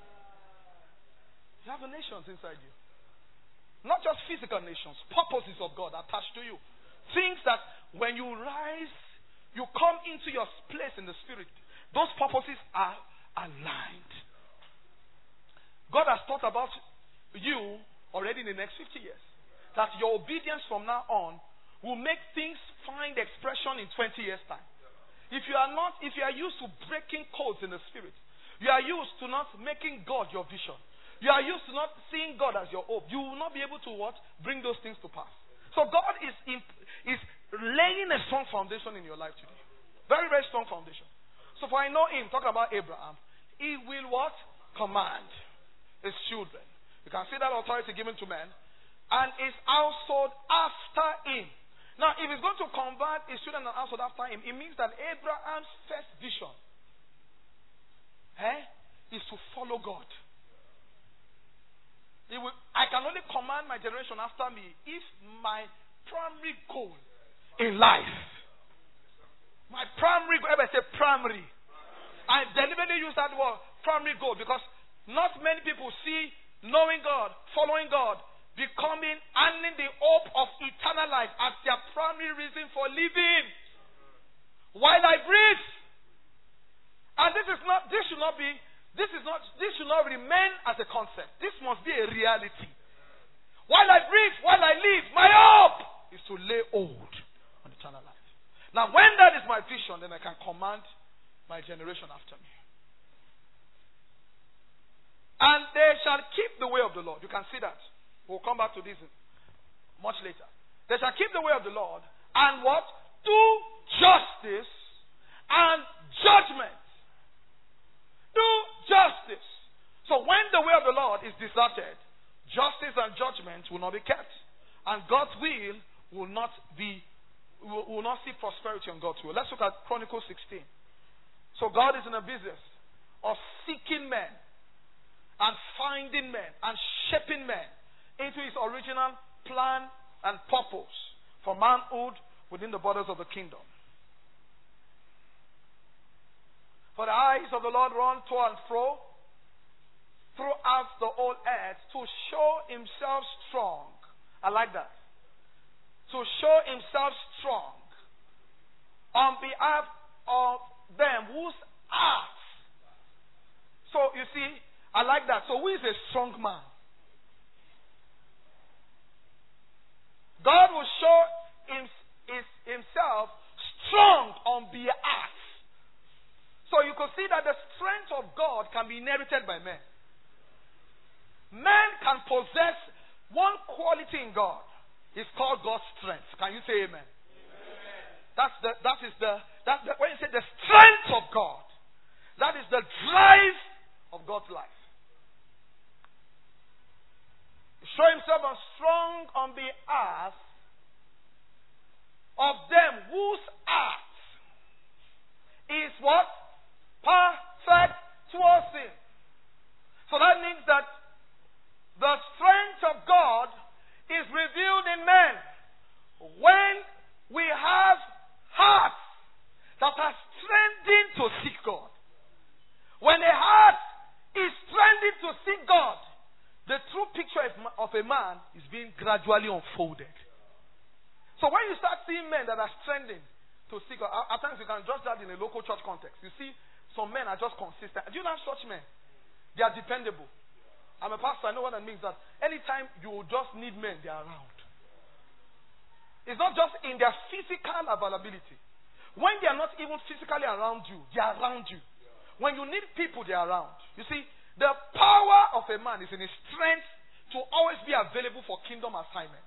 Speaker 1: You have a nation inside you. Not just physical nations, purposes of God attached to you. Things that when you rise, you come into your place in the spirit. Those purposes are aligned. God has thought about you already in the next 50 years. That your obedience from now on will make things find expression in 20 years' time. If you are used to breaking codes in the spirit, you are used to not making God your vision. You are used to not seeing God as your hope. You will not be able to bring those things to pass. So God is laying a strong foundation in your life today. Very, very strong foundation. So for I know him, talking about Abraham, he will what? Command his children. You can see that authority given to men. And his household after him. Now, if he's going to convert his children and household after him, it means that Abraham's first vision is to follow God. I can only command my generation after me if my primary goal in life, my primary goal, I say primary. I deliberately use that word, primary goal, because not many people see knowing God, following God, becoming, earning the hope of eternal life as their primary reason for living. While I breathe. And this should not remain as a concept. This must be a reality. While I breathe, while I live, my hope is to lay hold on eternal life. Now, when that is my vision, then I can command my generation after me. And they shall keep the way of the Lord. You can see that. We'll come back to this much later. They shall keep the way of the Lord and what? Do justice and judgment. Do justice. So when the way of the Lord is deserted, justice commandments will not be kept. And God's will not see prosperity on God's will. Let's look at Chronicles 16. So God is in a business of seeking men and finding men and shaping men into his original plan and purpose for manhood within the borders of the kingdom. For the eyes of the Lord run to and fro throughout the whole earth to show himself strong. I like that. To show himself strong on behalf of them whose hearts. So you see, I like that. So who is a strong man? God will show himself strong on behalf. So you can see that the strength of God can be inherited by men. Men can possess one quality in God. It's called God's strength. Can you say amen? Amen. When you say the strength of God, that is the drive of God's life. Show himself strong on behalf of them whose heart is what? Perfect towards him. So that means that the strength of God is revealed in men when we have hearts that are strengthened to seek God. When a heart is strengthened to seek God, the true picture of a man is being gradually unfolded. So when you start seeing men that are strengthened to seek God, at times you can judge that in a local church context. You see, some men are just consistent. Do you know such men? They are dependable. I'm a pastor, I know what that means. That anytime you just need men, they are around. It's not just in their physical availability. When they are not even physically around you, they are around you. When you need people, they are around. You see, the power of a man is in his strength to always be available for kingdom assignment.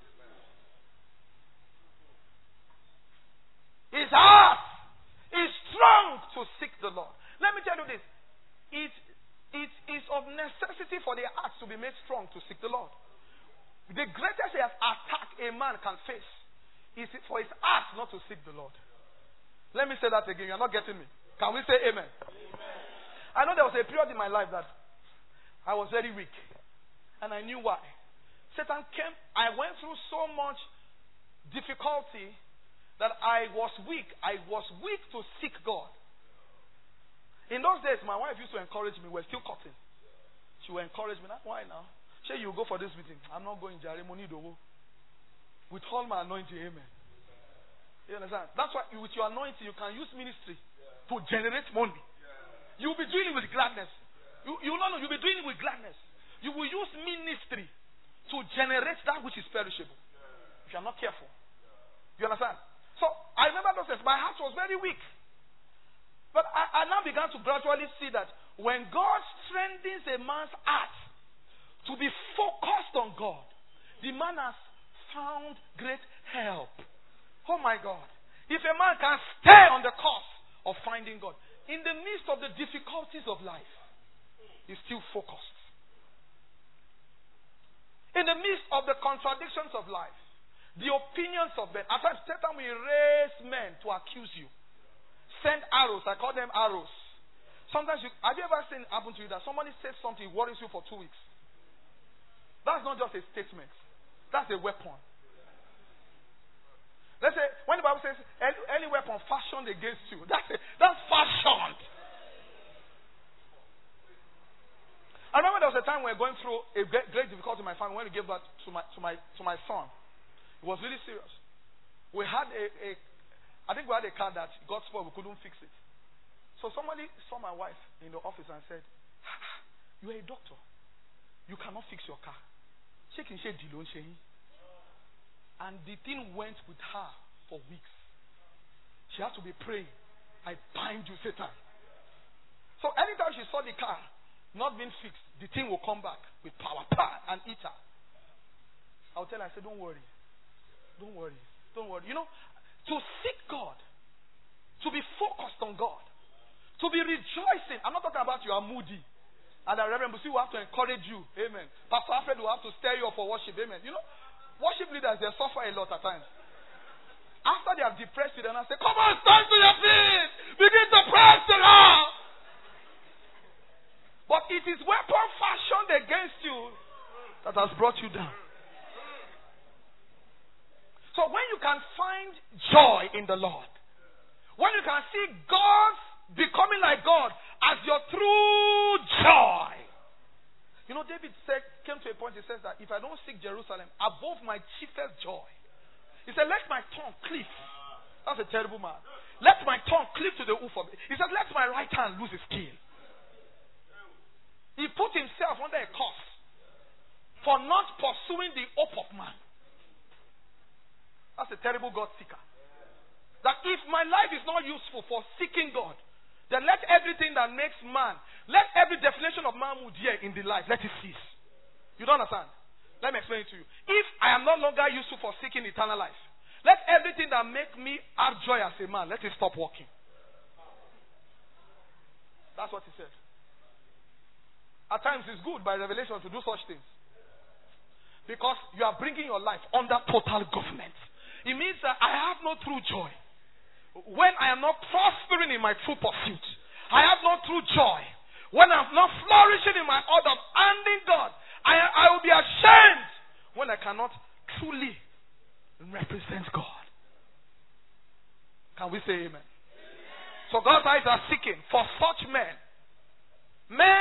Speaker 1: His heart is strong to seek the Lord. Let me tell you this. It is of necessity for the heart to be made strong to seek the Lord. The greatest attack a man can face is for his heart not to seek the Lord. Let me say that again. You're not getting me. Can we say amen? Amen. I know there was a period in my life that I was very weak. And I knew why. Satan came. I went through so much difficulty that I was weak. I was weak to seek God. In those days, my wife used to encourage me. We're still cutting. She would encourage me. Why now? Say you go for this meeting. I'm not going, Jare. With all my anointing, amen. You understand? That's why with your anointing, you can use ministry to generate money. You'll be doing it with gladness. You'll be doing it with gladness. You will use ministry to generate that which is perishable. If you're not careful. You understand? So, I remember those days. My heart was very weak. But I now began to gradually see that when God strengthens a man's heart to be focused on God, the man has found great help. Oh my God. If a man can stay on the course of finding God, in the midst of the difficulties of life, he's still focused. In the midst of the contradictions of life, the opinions of men, at times Satan will raise men to accuse you. Send arrows. I call them arrows. Sometimes have you ever seen it happen to you that somebody says something worries you for 2 weeks? That's not just a statement. That's a weapon. Let's say when the Bible says any weapon fashioned against you, that's fashioned. I remember there was a time we were going through a great difficulty in my family when we gave birth to my son. It was really serious. We had I think we had a car that got spoiled. We couldn't fix it. So somebody saw my wife in the office and said, "You are a doctor. You cannot fix your car." And the thing went with her for weeks. She had to be praying. I bind you, Satan. So anytime she saw the car not being fixed, the thing will come back with power and eat her. I'll tell her, I said, don't worry. Don't worry. Don't worry. You know, to seek God, to be focused on God, to be rejoicing. I'm not talking about you are moody. And the Reverend Busi will have to encourage you. Amen. Pastor Alfred will have to stir you up for worship. Amen. You know, worship leaders, they suffer a lot at times. After they have depressed you, then I say, come on, stand to your feet. Begin to praise the Lord. But it is weapon fashioned against you that has brought you down. So when you can find joy in the Lord, when you can see God becoming like God as your true joy. You know, David came to a point, he says that if I don't seek Jerusalem above my chiefest joy, he said, let my tongue cleave. That's a terrible man. Let my tongue cleave to the hoof of it. He said, let my right hand lose its keel. He put himself under a curse for not pursuing the hope of man. That's a terrible God seeker. That if my life is not useful for seeking God, then let everything that makes man, let every definition of manhood here in the life, let it cease. You don't understand? Let me explain it to you. If I am no longer useful for seeking eternal life, let everything that makes me have joy as a man, let it stop working. That's what he said. At times it's good by revelation to do such things. Because you are bringing your life under total government. It means that I have no true joy. When I am not prospering in my true pursuit, I have no true joy. When I'm not flourishing in my order of handing God, I will be ashamed when I cannot truly represent God. Can we say amen? So God's eyes are seeking for such men. Men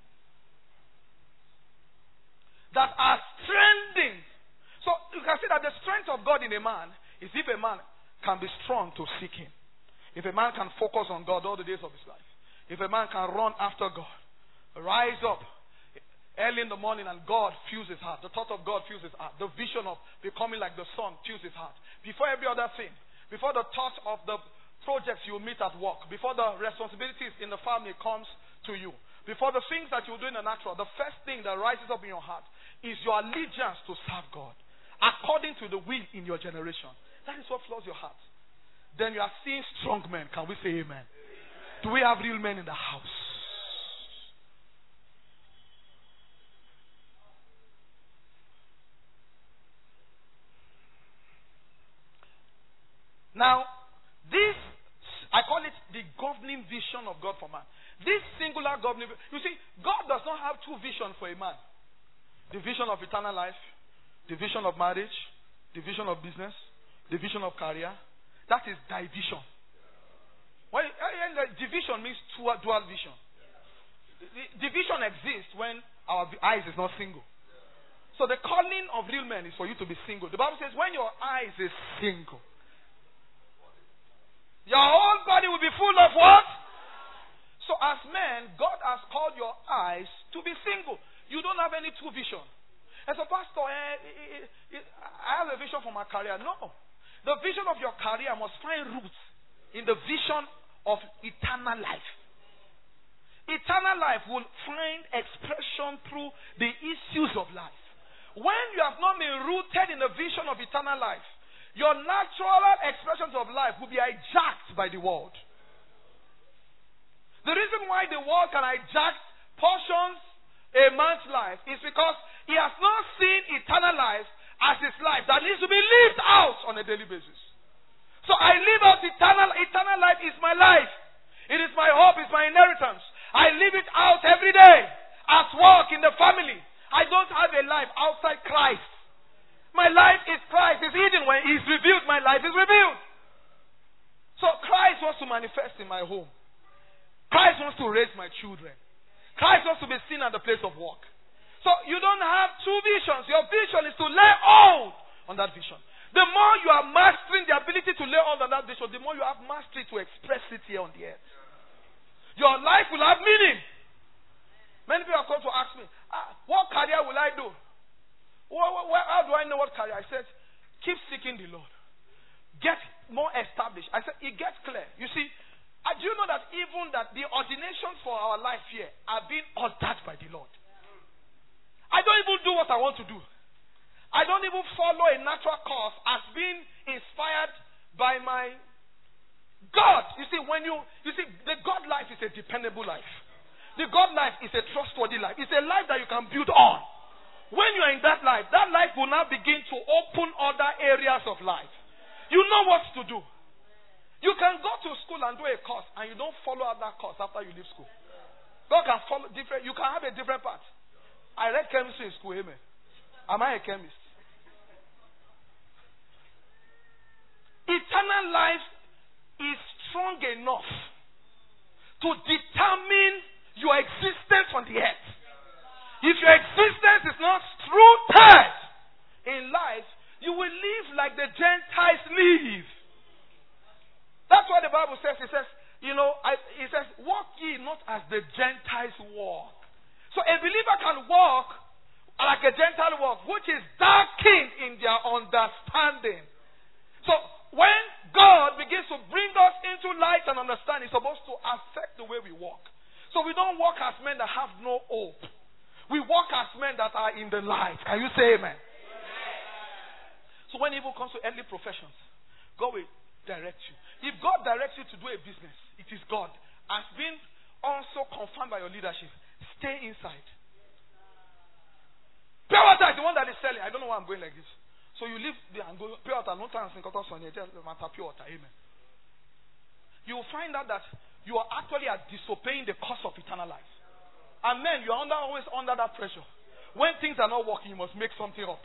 Speaker 1: that are strengthening. So you can see that the strength of God in a man is if a man can be strong to seek Him. If a man can focus on God all the days of his life. If a man can run after God. Rise up early in the morning and God fills his heart. The thought of God fills his heart. The vision of becoming like the Son fills his heart. Before every other thing. Before the thought of the projects you meet at work. Before the responsibilities in the family comes to you. Before the things that you do in the natural. The first thing that rises up in your heart is your allegiance to serve God. According to the will in your generation. That is what flows your heart. Then you are seeing strong men. Can we say amen? Amen. Do we have real men in the house? Now, this, I call it the governing vision of God for man. This singular governing, you see, God does not have two visions for a man. The vision of eternal life, the vision of marriage, the vision of business, the vision of career. That is division. When division means dual vision. Division exists when our eyes is not single. So the calling of real men is for you to be single. The Bible says when your eyes is single, your whole body will be full of what? So as men, God has called your eyes to be single. You don't have any two vision. As a pastor, I have a vision for my career. No. The vision of your career must find roots in the vision of eternal life. Eternal life will find expression through the issues of life. When you have not been rooted in the vision of eternal life, your natural expressions of life will be hijacked by the world. The reason why the world can hijack portions a man's life is because he has not seen eternal life as his life that needs to be lived out on a daily basis. So I live out eternal life is my life. It is my hope, it's my inheritance. I live it out every day. At work, in the family. I don't have a life outside Christ. My life is Christ. It's hidden. When He's revealed, my life is revealed. So Christ wants to manifest in my home. Christ wants to raise my children. Christ wants to be seen at the place of work. So you don't have two visions. Your vision is to lay hold on that vision. The more you are mastering the ability to lay hold on that vision, the more you have mastery to express it here on the earth. Your life will have meaning. Many people have come to ask me, what career will I do? How do I know what career? I said, keep seeking the Lord. Get more established. I said, it gets clear. You see, do you know that even that the ordinations for our life here are being altered by the Lord? I don't even do what I want to do. I don't even follow a natural course as being inspired by my God. You see, the God life is a dependable life. The God life is a trustworthy life. It's a life that you can build on. When you are in that life will now begin to open other areas of life. You know what to do. You can go to school and do a course and you don't follow out that course after you leave school. God can follow different. You can have a different path. I read chemistry in school. Amen. Am I a chemist? Eternal life is strong enough to determine your existence on the earth. If your existence is not rooted in life, you will live like the Gentiles live. That's what the Bible says. It says, it says, walk ye not as the Gentiles walk. So a believer can walk like a Gentile walk, which is darkened in their understanding. So when God begins to bring us into light and understanding, it's supposed to affect the way we walk. So we don't walk as men that have no hope. We walk as men that are in the light. Can you say amen? So when evil comes to earthly professions, God will direct you. If God directs you to do a business, it is God. As being also confirmed by your leadership, stay inside. Pure water is the one that is selling. I don't know why I'm going like this. So you leave there and go, pure water, no time in just matter pure water. Amen. You will find out that you are actually disobeying the cause of eternal life. And men, you are always under that pressure. When things are not working, you must make something up.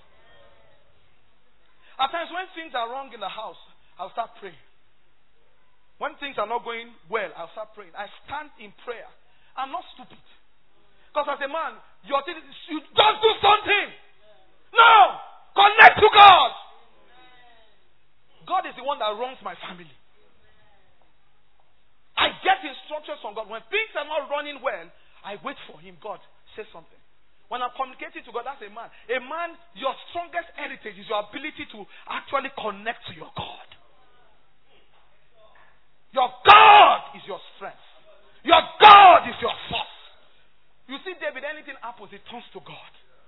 Speaker 1: At times when things are wrong in the house, I'll start praying. When things are not going well, I'll start praying. I stand in prayer. I'm not stupid. Because as a man, you just do something. No! Connect to God. God is the one that runs my family. I get instructions from God. When things are not running well, I wait for him. God, say something. When I'm communicating to God, that's a man. A man, your strongest heritage is your ability to actually connect to your God. Your God is your strength. Your God is your source. You see, David, anything happens, it turns to God.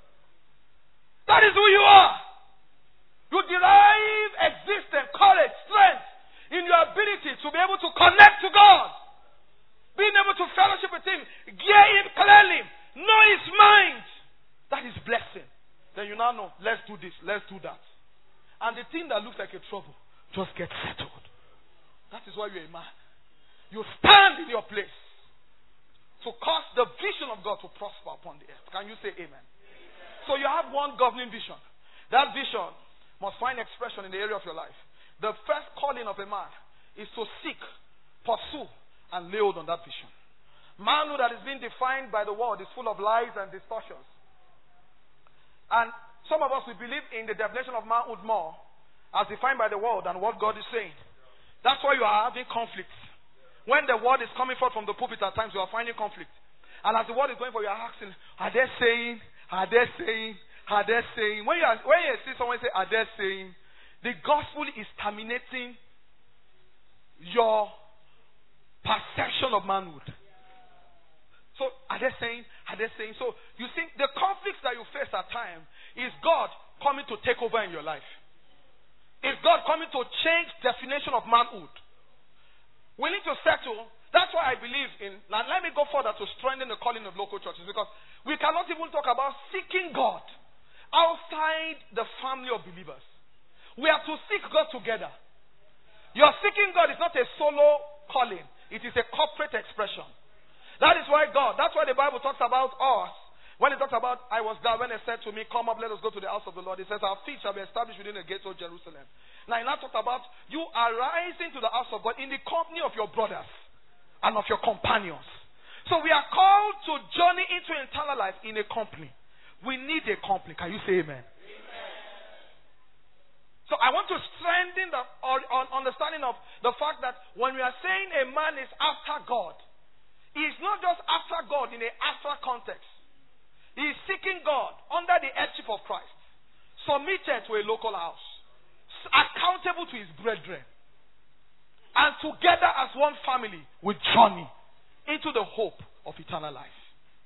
Speaker 1: That is who you are. You derive existence, courage, strength in your ability to be able to connect to God. Being able to fellowship with him, hear him clearly, know his mind. That is blessing. Then you now know, let's do this, let's do that. And the thing that looks like a trouble just gets settled. That is why you're a man. You stand in your place to cause the vision of God to prosper upon the earth. Can you say amen? So you have one governing vision. That vision must find expression in the area of your life. The first calling of a man is to seek, pursue, and lay hold on that vision. Manhood that is being defined by the world is full of lies and distortions. And some of us, we believe in the definition of manhood more as defined by the world than what God is saying. That's why you are having conflicts. When the word is coming forth from the pulpit at times, you are finding conflict. And as the word is going forth, you are asking, are they saying? Are they saying? Are they saying? When you see someone say, are they saying? The gospel is terminating your perception of manhood. So, are they saying? Are they saying? So, you see, the conflicts that you face at times is God coming to take over in your life. Is God coming to change definition of manhood. We need to settle. That's why I believe in, now let me go further to strengthen the calling of local churches, because we cannot even talk about seeking God outside the family of believers. We have to seek God together. Your seeking God is not a solo calling. It is a corporate expression. That is why that's why the Bible talks about us. When it talks about, I was glad when they said to me, come up, let us go to the house of the Lord. It says, our feet shall be established within the gates of Jerusalem. Now, it now talks about you arising to the house of God in the company of your brothers and of your companions. So we are called to journey into eternal life in a company. We need a company. Can you say amen? So I want to strengthen the understanding of the fact that when we are saying a man is after God, he is not just after God in a after context. He is seeking God under the headship of Christ, submitted to a local house, accountable to his brethren, and together as one family with journey into the hope of eternal life.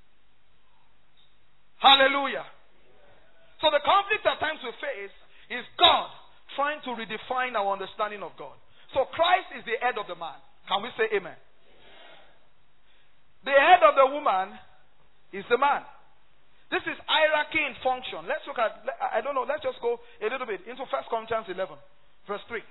Speaker 1: Hallelujah. So the conflict at times we face is God trying to redefine our understanding of God. So Christ is the head of the man. Can we say amen? The head of the woman is the man. This is hierarchy in function. Let's look at, I don't know, let's just go a little bit into 1 Corinthians 11, verse 3.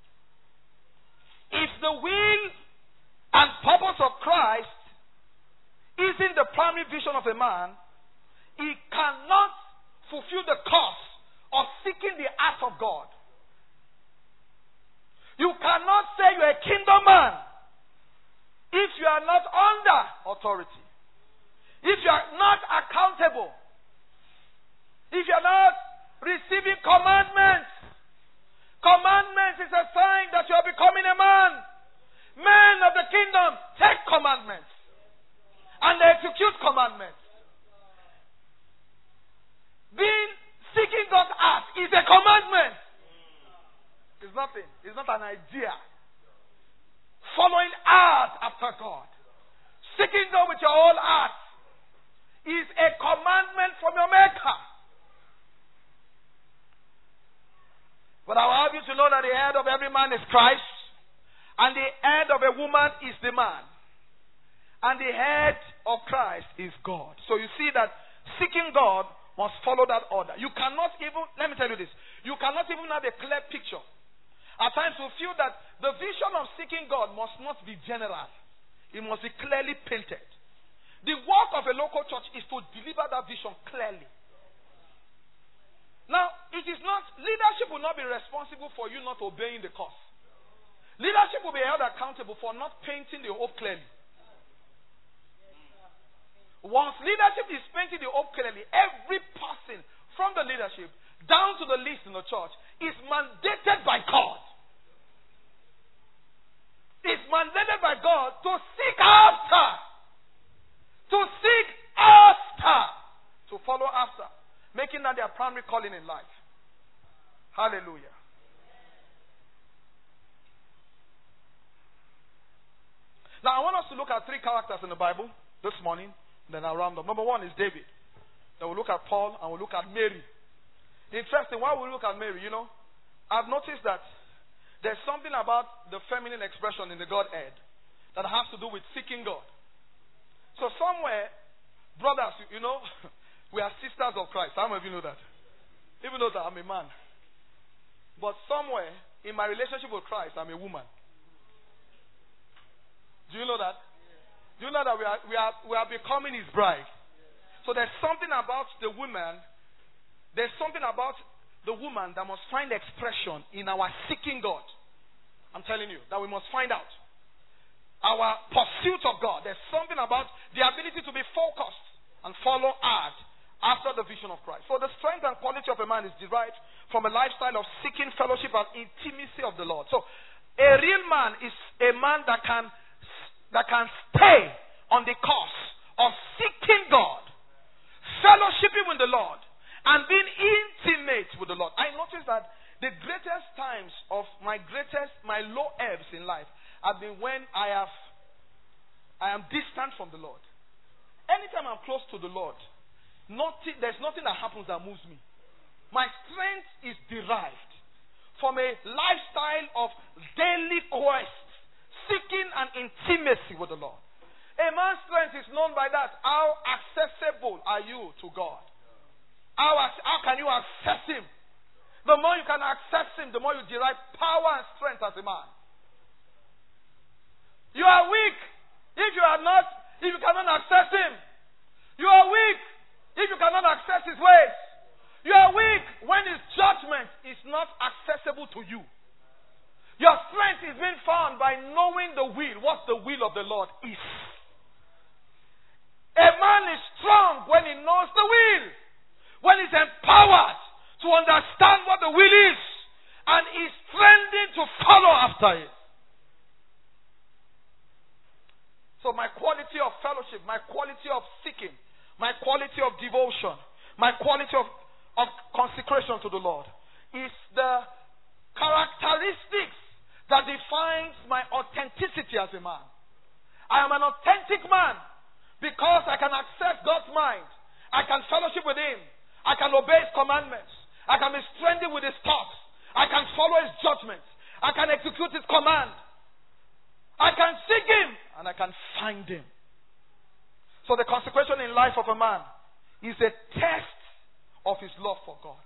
Speaker 1: If the will and purpose of Christ isn't the primary vision of a man, he cannot fulfill the cause of seeking the heart of God. You cannot say you're a kingdom man if you are not under authority. If you are not accountable. If you are not receiving commandments. Commandments is a sign that you are becoming a man. Men of the kingdom take commandments. And they execute commandments. Seeking God's heart is a commandment. It's nothing. It's not an idea. Following hard after God. Seeking God with your whole heart is a commandment from your Maker. But I will have you to know that the head of every man is Christ, and the head of a woman is the man, and the head of Christ is God. So you see that seeking God must follow that order. You cannot even, let me tell you this, you cannot even have a clear picture. At times we feel that the vision of seeking God must not be general. It must be clearly painted. The work of a local church is to deliver that vision clearly. Now, it is not, leadership will not be responsible for you not obeying the cause. Leadership will be held accountable for not painting the hope clearly. Once leadership is painting the hope clearly, every person from the leadership down to the least in the church is mandated by God. Is mandated by God to seek after. To seek after. To follow after. Making that their primary calling in life. Hallelujah. Now I want us to look at 3 characters in the Bible this morning. Then I'll round up. Number 1 is David. Then we'll look at Paul and we'll look at Mary. Interesting, why we look at Mary, you know, I've noticed that there's something about the feminine expression in the Godhead that has to do with seeking God. So somewhere, brothers, you know, we are sisters of Christ. How many of you know that? Even though I'm a man. But somewhere, in my relationship with Christ, I'm a woman. Do you know that? Do you know that we are becoming his bride? So there's something about the woman. There's something about the woman that must find expression in our seeking God. I'm telling you that we must find out. Our pursuit of God. There's something about the ability to be focused and follow hard after the vision of Christ. So the strength and quality of a man is derived from a lifestyle of seeking fellowship and intimacy of the Lord. So a real man is a man that can stay on the course of seeking God, fellowshipping with the Lord, and being intimate with the Lord. I noticed that the greatest times of my low ebbs in life have been when I am distant from the Lord. Anytime I'm close to the Lord, there's nothing that happens that moves me. My strength is derived from a lifestyle of daily quest, seeking an intimacy with the Lord. A man's strength is known by that. How accessible are you to God? How can you access Him? The more you can access Him, the more you derive power and strength as a man. You are weak if you cannot access Him. You are weak if you cannot access His ways. You are weak when His judgment is not accessible to you. Your strength is being found by knowing the will, what the will of the Lord is. A man is strong when he knows the will, when he's empowered to understand what the will is, and is trending to follow after it. So my quality of fellowship, my quality of seeking, my quality of devotion, my quality of consecration to the Lord is the characteristics that defines my authenticity as a man. I am an authentic man because I can access God's mind. I can fellowship with Him. I can obey His commandments. I can be strengthened with His thoughts. I can follow His judgments. I can execute His command. I can seek Him and I can find Him. So the consecration in life of a man is a test of his love for God.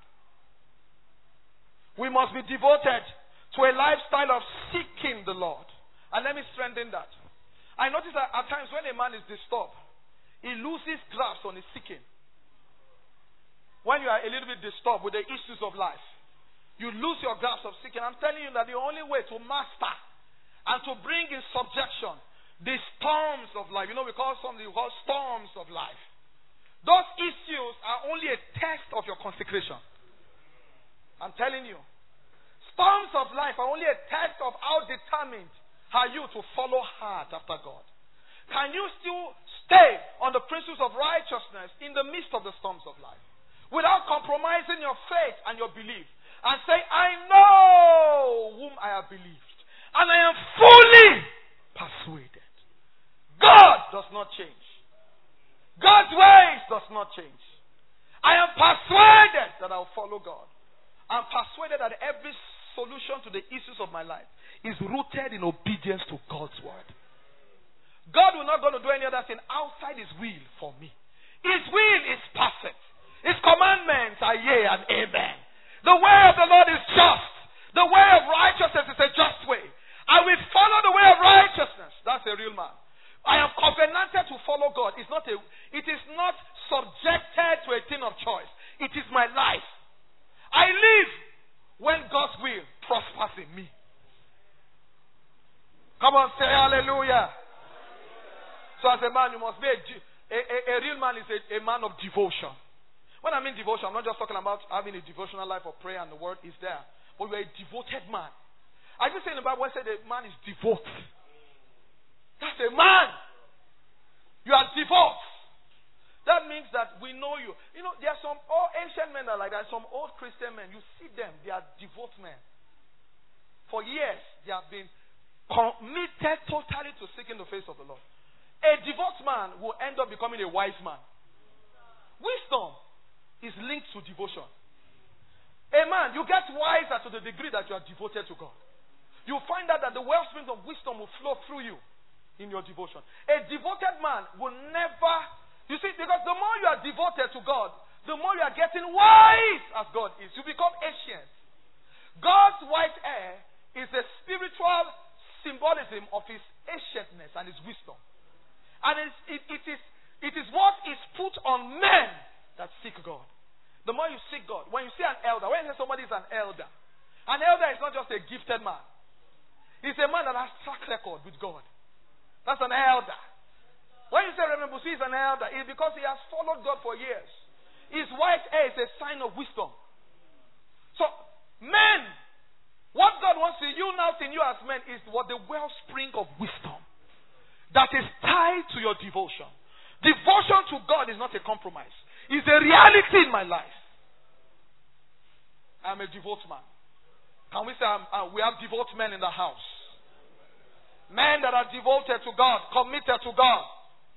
Speaker 1: We must be devoted to a lifestyle of seeking the Lord. And let me strengthen that. I notice that at times when a man is disturbed, he loses grasp on his seeking. When you are a little bit disturbed with the issues of life, you lose your grasp of seeking. I'm telling you that the only way to master and to bring in subjection the storms of life, we call something we call storms of life. Those issues are only a test of your consecration. I'm telling you. Storms of life are only a test of how determined are you to follow hard after God. Can you still stay on the principles of righteousness in the midst of the storms of life without compromising your faith and your belief and say, I know whom I have believed and I am fully persuaded. God does not change. God's ways does not change. I am persuaded that I will follow God. I'm persuaded that every solution to the issues of my life is rooted in obedience to God's word. God will not going to do any other thing outside His will for me. His will is perfect. His commandments are yea and amen. The way of the Lord is just. The way of righteousness is a just way. I will follow the way of righteousness. That's a real man. I am covenanted to follow God. It is not subjected to a thing of choice. It is my life. I live when God's will prospers in me. Come on, say hallelujah. So as a man, you must be a real man is a man of devotion. When I mean devotion, I'm not just talking about having a devotional life of prayer and the word is there. But you're a devoted man. I just say in the Bible, when I say the man is devout. That's a man. You are devout. That means that we know you. There are some ancient men that are like that. Some old Christian men. You see them. They are devout men. For years, they have been committed totally to seeking the face of the Lord. A devout man will end up becoming a wise man. Wisdom is linked to devotion. A man, you get wiser to the degree that you are devoted to God. You find out that the wellspring of wisdom will flow through you in your devotion. A devoted man will never... You see, because the more you are devoted to God, the more you are getting wise as God is. You become ancient. God's white hair is a spiritual symbolism of His ancientness and His wisdom. And it is what is put on men that seek God. The more you seek God, when you see an elder, when you say somebody is an elder is not just a gifted man. He's a man that has track record with God. That's an elder. When you say Reverend Busi is an elder, it's because he has followed God for years. His white hair is a sign of wisdom. So, men, what God wants to unite in you as men is what the wellspring of wisdom that is tied to your devotion. Devotion to God is not a compromise. It's a reality in my life. I'm a devout man. Can we say we have devout men in the house? Men that are devoted to God, committed to God.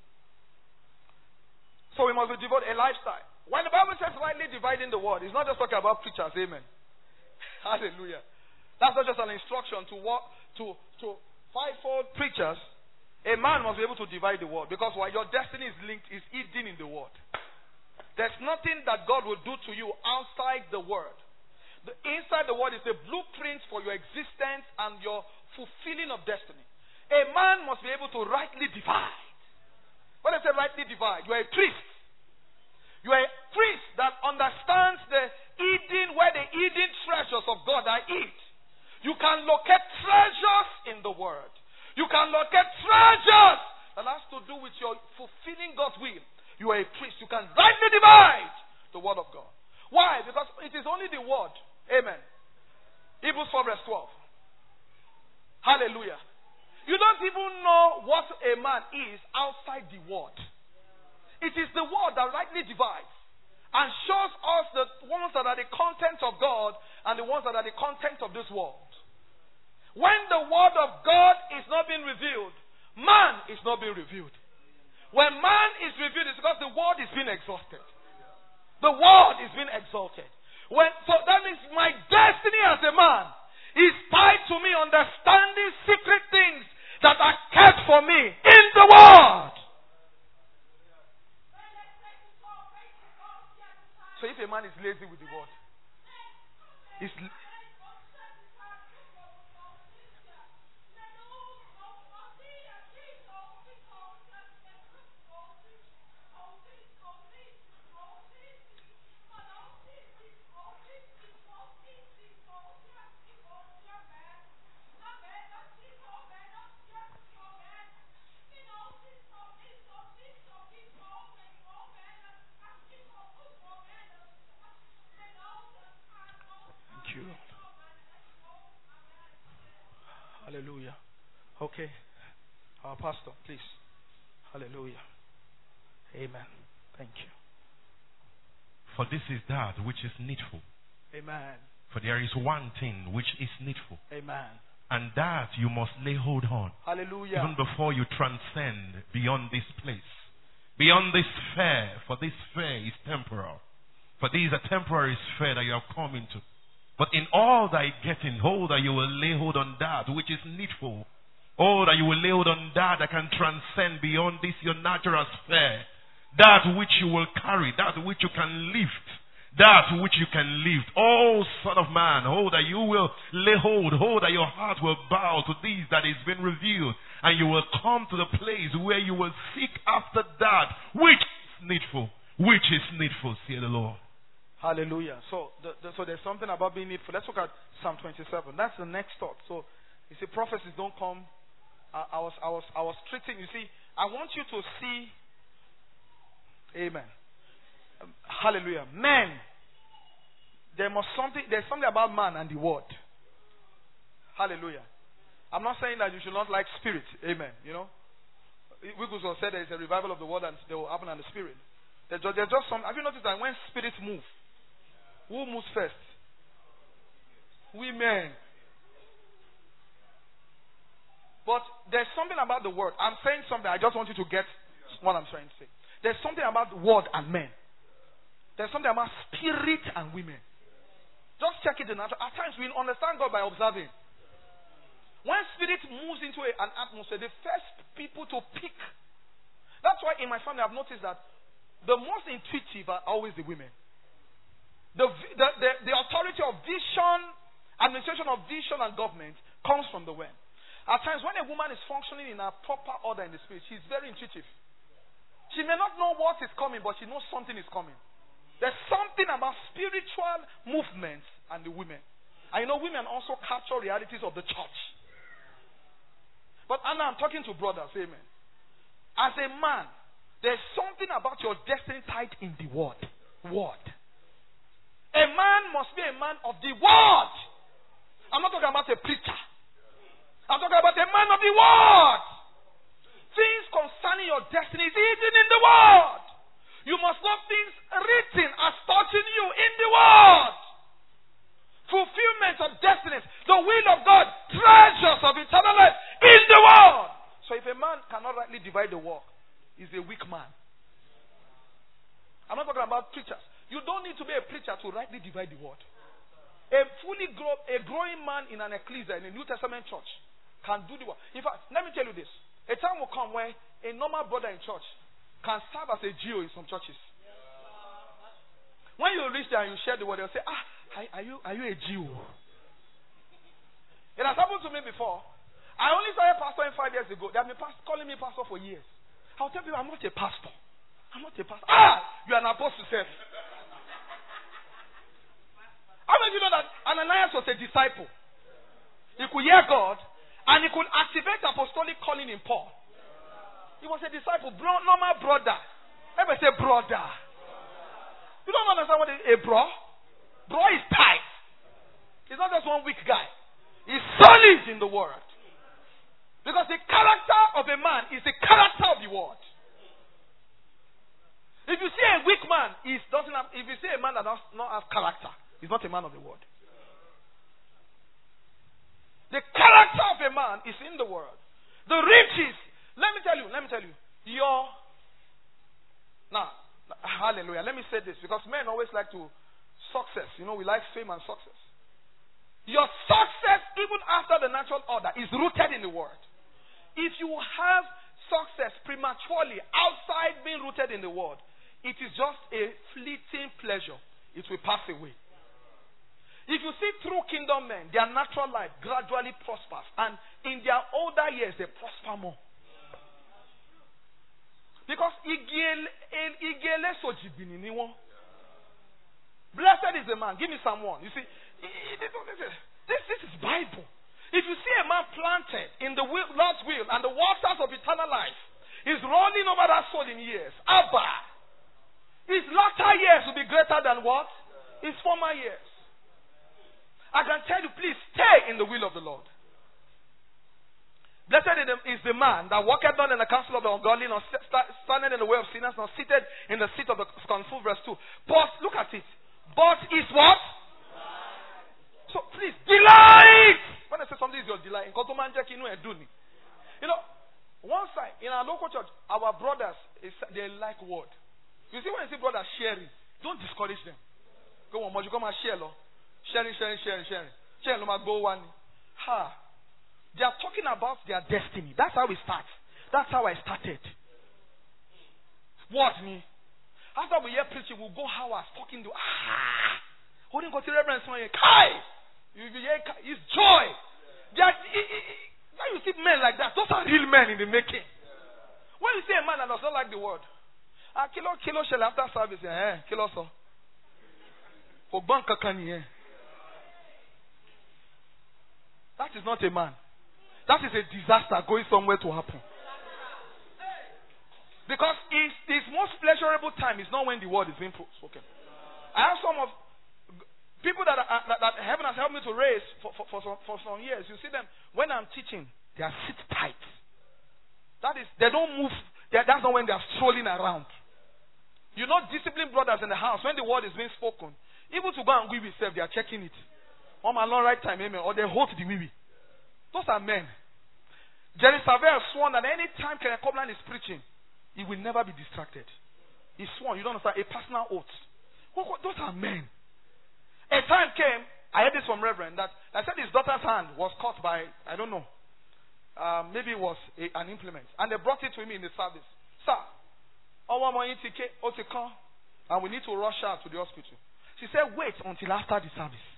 Speaker 1: So we must be devoted a lifestyle. When the Bible says rightly dividing the word, it's not just talking about preachers, amen. Hallelujah. That's not just an instruction to fivefold preachers. A man must be able to divide the word because while your destiny is linked, is hidden in the word. There's nothing that God will do to you outside the word. Inside the word is the blueprint for your existence and your fulfilling of destiny. A man must be able to rightly divide. When I say rightly divide, you are a priest. You are a priest that understands the hidden, where the hidden treasures of God are hid. You can locate treasures in the word. You can locate treasures that has to do with your fulfilling God's will. You are a priest. You can rightly divide the word of God. Why? Because it is only the word. Amen. Hebrews 4 verse 12. Hallelujah. You don't even know what a man is outside the word. It is the word that rightly divides and shows us the ones that are the content of God and the ones that are the content of this world. When the word of God is not being revealed, man is not being revealed. When man is revealed, it's because the word is being exalted. The word is being exalted. So that means my destiny as a man is tied to me understanding secret things that are kept for me in the word. lazy with the word. It's thank you, Lord. Hallelujah. Okay. Our pastor, please. Hallelujah. Amen. Thank you.
Speaker 3: For this is that which is needful.
Speaker 1: Amen.
Speaker 3: For there is one thing which is needful.
Speaker 1: Amen.
Speaker 3: And that you must lay hold on.
Speaker 1: Hallelujah.
Speaker 3: Even before you transcend beyond this place. Beyond this sphere. For this sphere is temporal. For this is a temporary sphere that you have come into. But in all thy getting, hold that you will lay hold on that which is needful. Oh, that you will lay hold on that that can transcend beyond this your natural sphere. That which you will carry, that which you can lift, that which you can lift. Oh, Son of Man, hold that you will lay hold that your heart will bow to this that is being revealed. And you will come to the place where you will seek after that which is needful. Which is needful, say the Lord.
Speaker 1: Hallelujah. So there's something about being needful. Let's look at Psalm 27. That's the next thought. So you see, prophecies don't come. I was treating. You see, I want you to see. Amen. Hallelujah. Men. There's something about man and the word. Hallelujah. I'm not saying that you should not like spirit. Amen. You know, Wigglesworth said there is a revival of the word and they will happen in the spirit. There's just some. Have you noticed that when spirits move, who moves first? Women. But there's something about the word. I'm saying something. I just want you to get what I'm trying to say. There's something about the word and men. There's something about spirit and women. Just check it in. At times we understand God by observing. When spirit moves into an atmosphere, the first people to pick. That's why in my family I've noticed that the most intuitive are always the women. The authority of vision, administration of vision and government comes from the women. At times when a woman is functioning in a proper order in the spirit, she's very intuitive. She may not know what is coming, but she knows something is coming. There's something about spiritual movements and the women. And you know, women also capture realities of the church. But Anna, I'm talking to brothers, amen. As a man, there's something about your destiny tied in the word. Word. A man must be a man of the word. I'm not talking about a preacher. I'm talking about a man of the word. Things concerning your destiny is hidden in the word. You must know things written as touching you in the word. Fulfillment of destinies, the will of God, treasures of eternal life in the word. So if a man cannot rightly divide the word, he's a weak man. I'm not talking about preachers. You don't need to be a preacher to rightly divide the word. A growing man in an ecclesia, in a New Testament church, can do the word. In fact, let me tell you this. A time will come where a normal brother in church can serve as a GO in some churches. When you reach there and you share the word, they'll say, are you a GO? It has happened to me before. I only started pastoring 5 years ago. They have been calling me pastor for years. I'll tell people, I'm not a pastor. I'm not a pastor. You're an apostle, self. How many of you know that Ananias was a disciple? He could hear God and he could activate apostolic calling in Paul. He was a disciple, normal brother. Everybody say brother. You don't understand what a bro? Bro is tight. He's not just one weak guy. He's solid in the word. Because the character of a man is the character of the word. If you see a weak man, if you see a man that does not have character, he's not a man of the word. The character of a man is in the word. The riches. Let me tell you. Now, hallelujah. Let me say this because men always like to success. You know, we like fame and success. Your success, even after the natural order, is rooted in the word. If you have success prematurely outside being rooted in the word, it is just a fleeting pleasure. it will pass away. If you see true kingdom men, their natural life gradually prospers. And in their older years, they prosper more. Because blessed is the man. Give me someone. You see, this is Bible. If you see a man planted in the Lord's will and the waters of eternal life is rolling over that soul in years, Abba, his latter years will be greater than what? His former years. I can tell you, please stay in the will of the Lord. Blessed is the man that walketh not in the counsel of the ungodly, nor standeth in the way of sinners, nor seated in the seat of the scornful. Verse 2. But, look at it. But is what? So, please, delight! When I say something is your delight, you know, one side, in our local church, our brothers, they like word. You see, when you see brothers sharing, don't discourage them. Go on, you come and share, Lord. Sharing. Sharing, go one. Ha. They are talking about their destiny. That's how we start. That's how I started. What me? After we hear preaching, we'll go hours talking to holding go to reverence when you kai. It's joy. When you see men like that, those are real men in the making. When you see a man that does not like the word, kilo shell after service, kilo so. For bank kakani. That is not a man. That is a disaster going somewhere to happen. Because his most pleasurable time is not when the word is being spoken. I have some of people that heaven has helped me to raise for some years. You see them, when I'm teaching, they are sit tight. That is, they don't move. That's not when they are strolling around. You know, disciplined brothers in the house, when the word is being spoken, even to go and we self, they are checking it. On my long right time, amen. Or they hold the wee. Those are men. Jerry Savelle sworn that any time Kenneth Copeland is preaching, he will never be distracted. He sworn, you don't understand, a personal oath. Those are men. A time came, I heard this from Reverend, that I said his daughter's hand was caught by, I don't know, maybe it was an implement. And they brought it to him in the service. Sir, and we need to rush her to the hospital. She said, wait until after the service.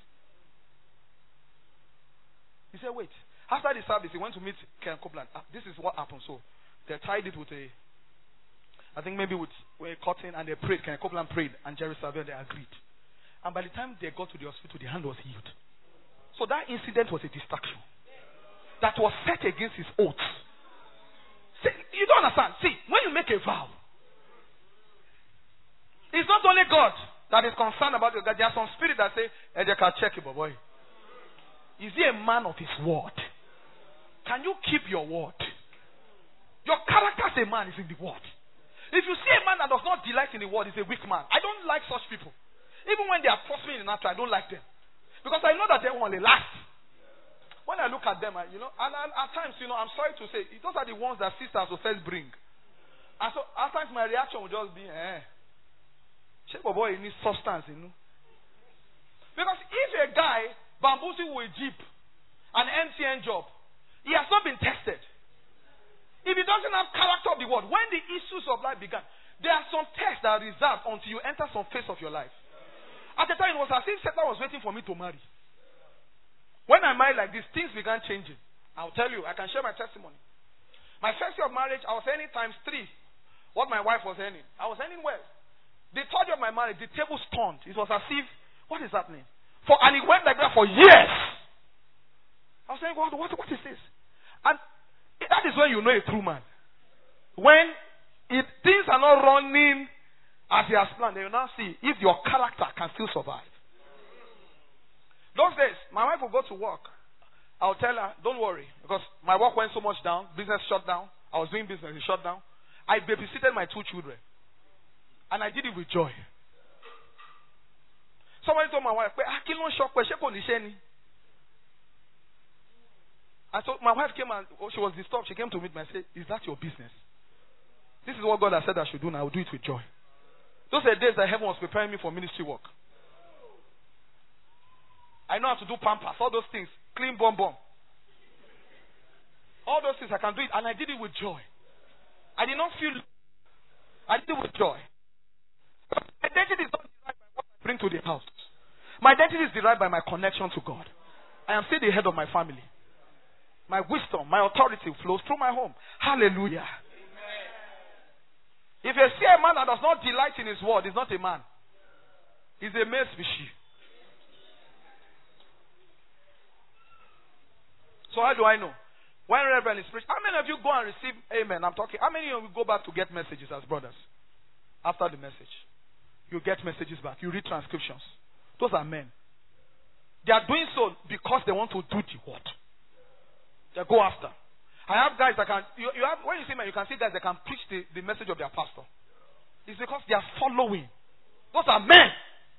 Speaker 1: He said, wait. After the service, he went to meet Ken Copeland. This is what happened. So, they tied it with I think maybe with a cotton, and they prayed. Ken Copeland prayed, and Jerry Savelle, they agreed. And by the time they got to the hospital, the hand was healed. So that incident was a distraction that was set against his oath. See, you don't understand. See, when you make a vow, it's not only God that is concerned about it. There are some spirits that say, they can check it, boy. Is he a man of his word? Can you keep your word? Your character as a man is in the word. If you see a man that does not delight in the word, he's a weak man. I don't like such people. Even when they are prospering in natural, I don't like them. Because I know that they won't last. When I look at them, and at times, I'm sorry to say, those are the ones that sisters will first bring. And so, at times, my reaction will just be, Shape of boy, needs substance, Because if a guy bamboozles you with a jeep, an MTN job, he has not been tested. If he doesn't have character of the word, when the issues of life began, there are some tests that are reserved until you enter some phase of your life. At the time, it was as if Satan was waiting for me to marry. When I married like this, things began changing. I'll tell you, I can share my testimony. My first year of marriage, I was earning times 3 what my wife was earning. I was earning well. The third year of my marriage, the table turned. It was as if, what is happening? And it went like that for years. I was saying, what is this? And that is when you know a true man. When things are not running as he has planned, they will now see if your character can still survive. Those days, my wife will go to work. I'll tell her, don't worry, because my work went so much down, business shut down. I was doing business, it shut down. I babysitted my 2 children. And I did it with joy. Somebody told my wife, and so my wife came and she was disturbed. She came to meet me and said, is that your business? This is what God has said I should do, and I will do it with joy. Those are the days that heaven was preparing me for ministry work. I know how to do pampers, all those things, clean bomb. All those things I can do it, and I did it with joy. I did not feel, I did it with joy. Identity is not derived by what I bring to the house. My identity is derived by my connection to God. I am still the head of my family. My wisdom, my authority flows through my home. Hallelujah. Amen. If you see a man that does not delight in his word, he's not a man. He's a male species. So how do I know? When Reverend is preaching, how many of you go and receive amen? I'm talking. How many of you go back to get messages as brothers? After the message. You get messages back. You read transcriptions. Those are men. They are doing so because they want to do the word. They go after. I have guys that can, you have, when you see men, you can see guys that can preach the message of their pastor. It's because they are following. Those are men.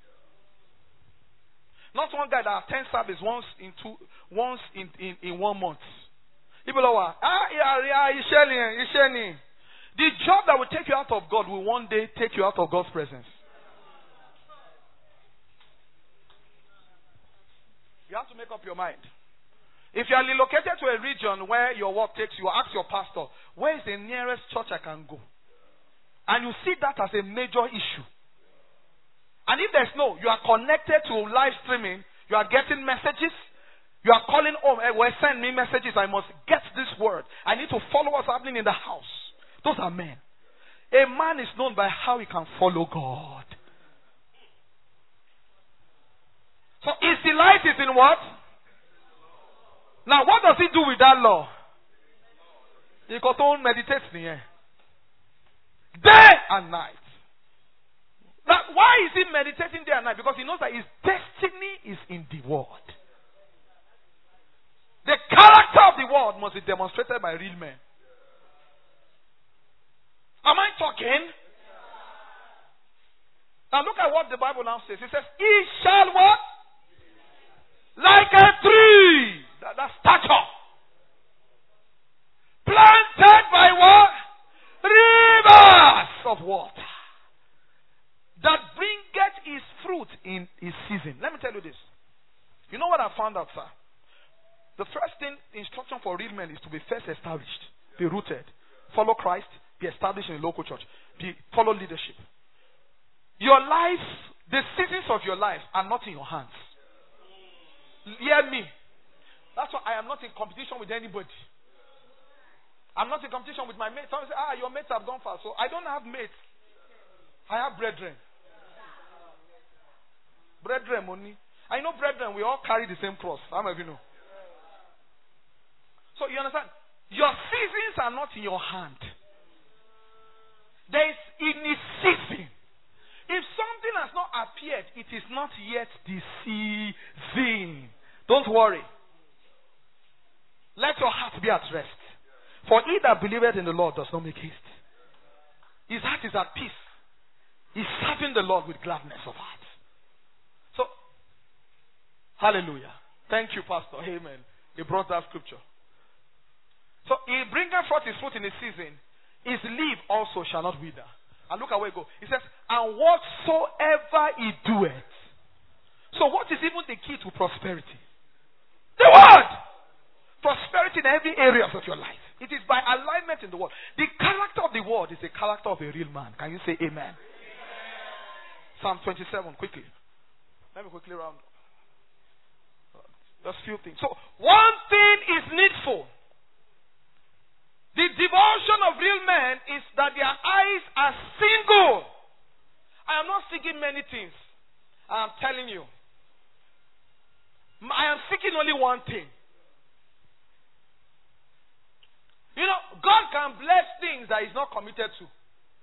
Speaker 1: Not one guy that attends service once in 1 month. People are, the job that will take you out of God will one day take you out of God's presence. You have to make up your mind. If you are relocated to a region where your work takes you, ask your pastor, where is the nearest church I can go? And you see that as a major issue. And if there's no, you are connected to live streaming, you are getting messages, you are calling home, well, send me messages, I must get this word. I need to follow what's happening in the house. Those are men. A man is known by how he can follow God. So his delight is in what? Now what does he do with that law? He meditates in here. Day and night. Now why is he meditating day and night? Because he knows that his destiny is in the word. The character of the word must be demonstrated by real men. Am I talking? Now look at what the Bible now says. It says, he shall what? Like a tree. That's stature. Planted by what? Rivers of water. That bringeth his fruit in his season. Let me tell you this. You know what I found out, sir? The first thing, instruction for real men is to be first established. Be rooted. Follow Christ. Be established in a local church. Follow leadership. Your life, the seasons of your life are not in your hands. Hear me. That's why I am not in competition with anybody. I'm not in competition with my mates. Someone say, your mates have gone far. So I don't have mates. I have brethren. Brethren only. I know brethren, we all carry the same cross. How many of you know? So you understand? Your seasons are not in your hand. There is in its season. If something has not appeared, it is not yet the season. Don't worry. Let your heart be at rest. For he that believeth in the Lord does not make haste. His heart is at peace. He's serving the Lord with gladness of heart. So, hallelujah. Thank you, Pastor. Amen. He brought that scripture. So, he bringeth forth his fruit in his season. His leaf also shall not wither. And look at where it goes. He says, and whatsoever he doeth. So what is even the key to prosperity? The word! Prosperity in every area of your life. It is by alignment in the word. The character of the word is the character of a real man. Can you say amen? Psalm 27, quickly. Let me quickly round up. Just a few things. So, one thing is needful. The devotion of real men is that their eyes are single. I am not seeking many things. I am telling you. I am seeking only one thing. You know, God can bless things that He's not committed to.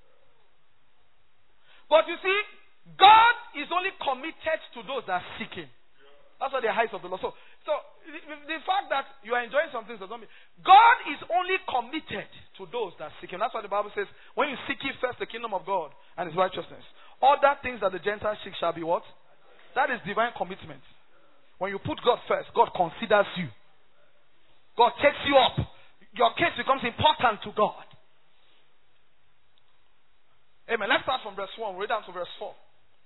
Speaker 1: But you see, God is only committed to those that seek Him. That's what the heights of the Lord. So the fact that you are enjoying some things does not mean God is only committed to those that seek Him. That's why the Bible says, when you seek ye first the kingdom of God and His righteousness, other things that the Gentiles seek shall be what? That is divine commitment. When you put God first, God considers you. God takes you up. Your case becomes important to God. Amen. Let's start from verse 1. We'll read down to verse 4.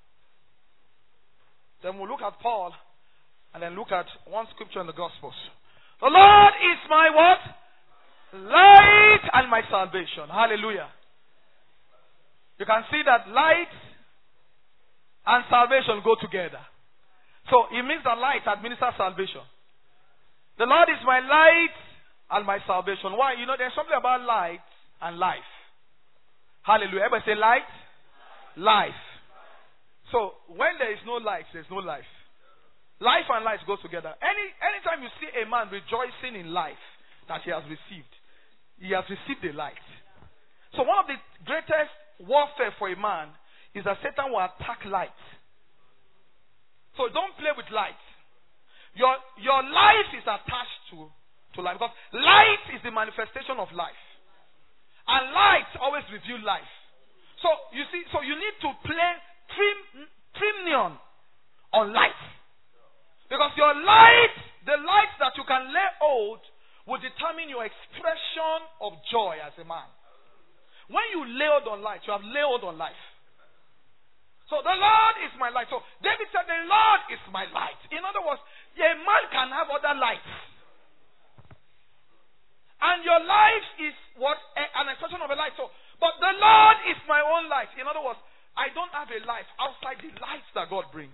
Speaker 1: Then we'll look at Paul. And then look at one scripture in the Gospels. The Lord is my what? Light and my salvation. Hallelujah. You can see that light and salvation go together. So it means that light administers salvation. The Lord is my light and my salvation. Why? You know, there's something about light and life. Hallelujah. Everybody say light, life. So when there is no light, there's no life. Life and light go together. Anytime you see a man rejoicing in life that he has received a light. So one of the greatest warfare for a man is that Satan will attack light. So don't play with light. Your life is attached to life, because light is the manifestation of life. And light always reveals life. So you see, so you need to play premium on light. Because your light, the light that you can lay hold, will determine your expression of joy as a man. When you lay hold on light, you have laid hold on life. So the Lord is my light. So David said, the Lord is my light. In other words, a man can have other lights. And your life is what? An expression of a light. So, but the Lord is my own light. In other words, I don't have a life outside the light that God brings.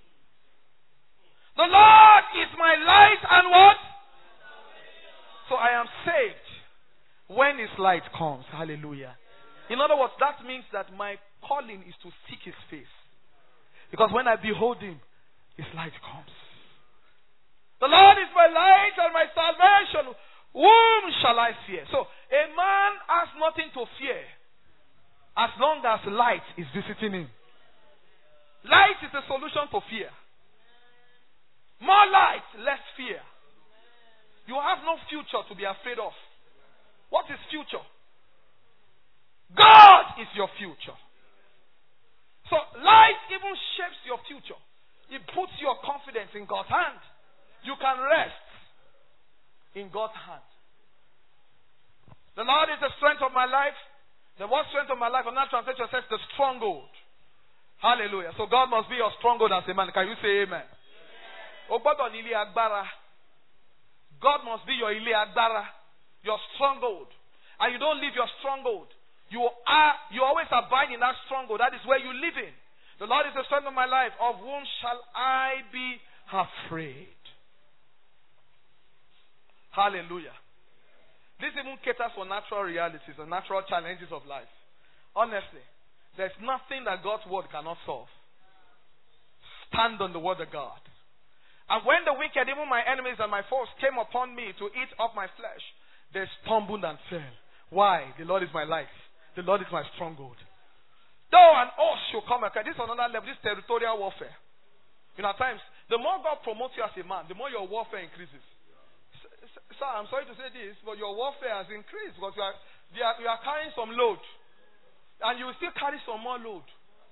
Speaker 1: The Lord is my light and what? So I am saved when His light comes. Hallelujah. In other words, that means that my calling is to seek His face. Because when I behold Him, His light comes. The Lord is my light and my salvation. Whom shall I fear? So a man has nothing to fear as long as light is visiting him. Light is the solution to fear. More light, less fear. You have no future to be afraid of. What is future? God is your future. So light even shapes your future. It puts your confidence in God's hand. You can rest in God's hand. The Lord is the strength of my life. The word strength of my life, another translation says the stronghold. Hallelujah. So God must be your stronghold as a man. Can you say amen? God must be your ile agbára, your stronghold. And you don't leave your stronghold. You always abide in that stronghold. That is where you live in. The Lord is the strength of my life. Of whom shall I be afraid? Hallelujah. This even caters for natural realities and natural challenges of life. Honestly, there's nothing that God's word cannot solve. Stand on the word of God. And when the wicked, even my enemies and my foes, came upon me to eat up my flesh, they stumbled and fell. Why? The Lord is my life. The Lord is my stronghold. Though an oath should come, okay, this is another level, this territorial warfare. You know, at times, the more God promotes you as a man, the more your warfare increases. Sir, I'm sorry to say this, but your warfare has increased because you are carrying some load. And you will still carry some more load.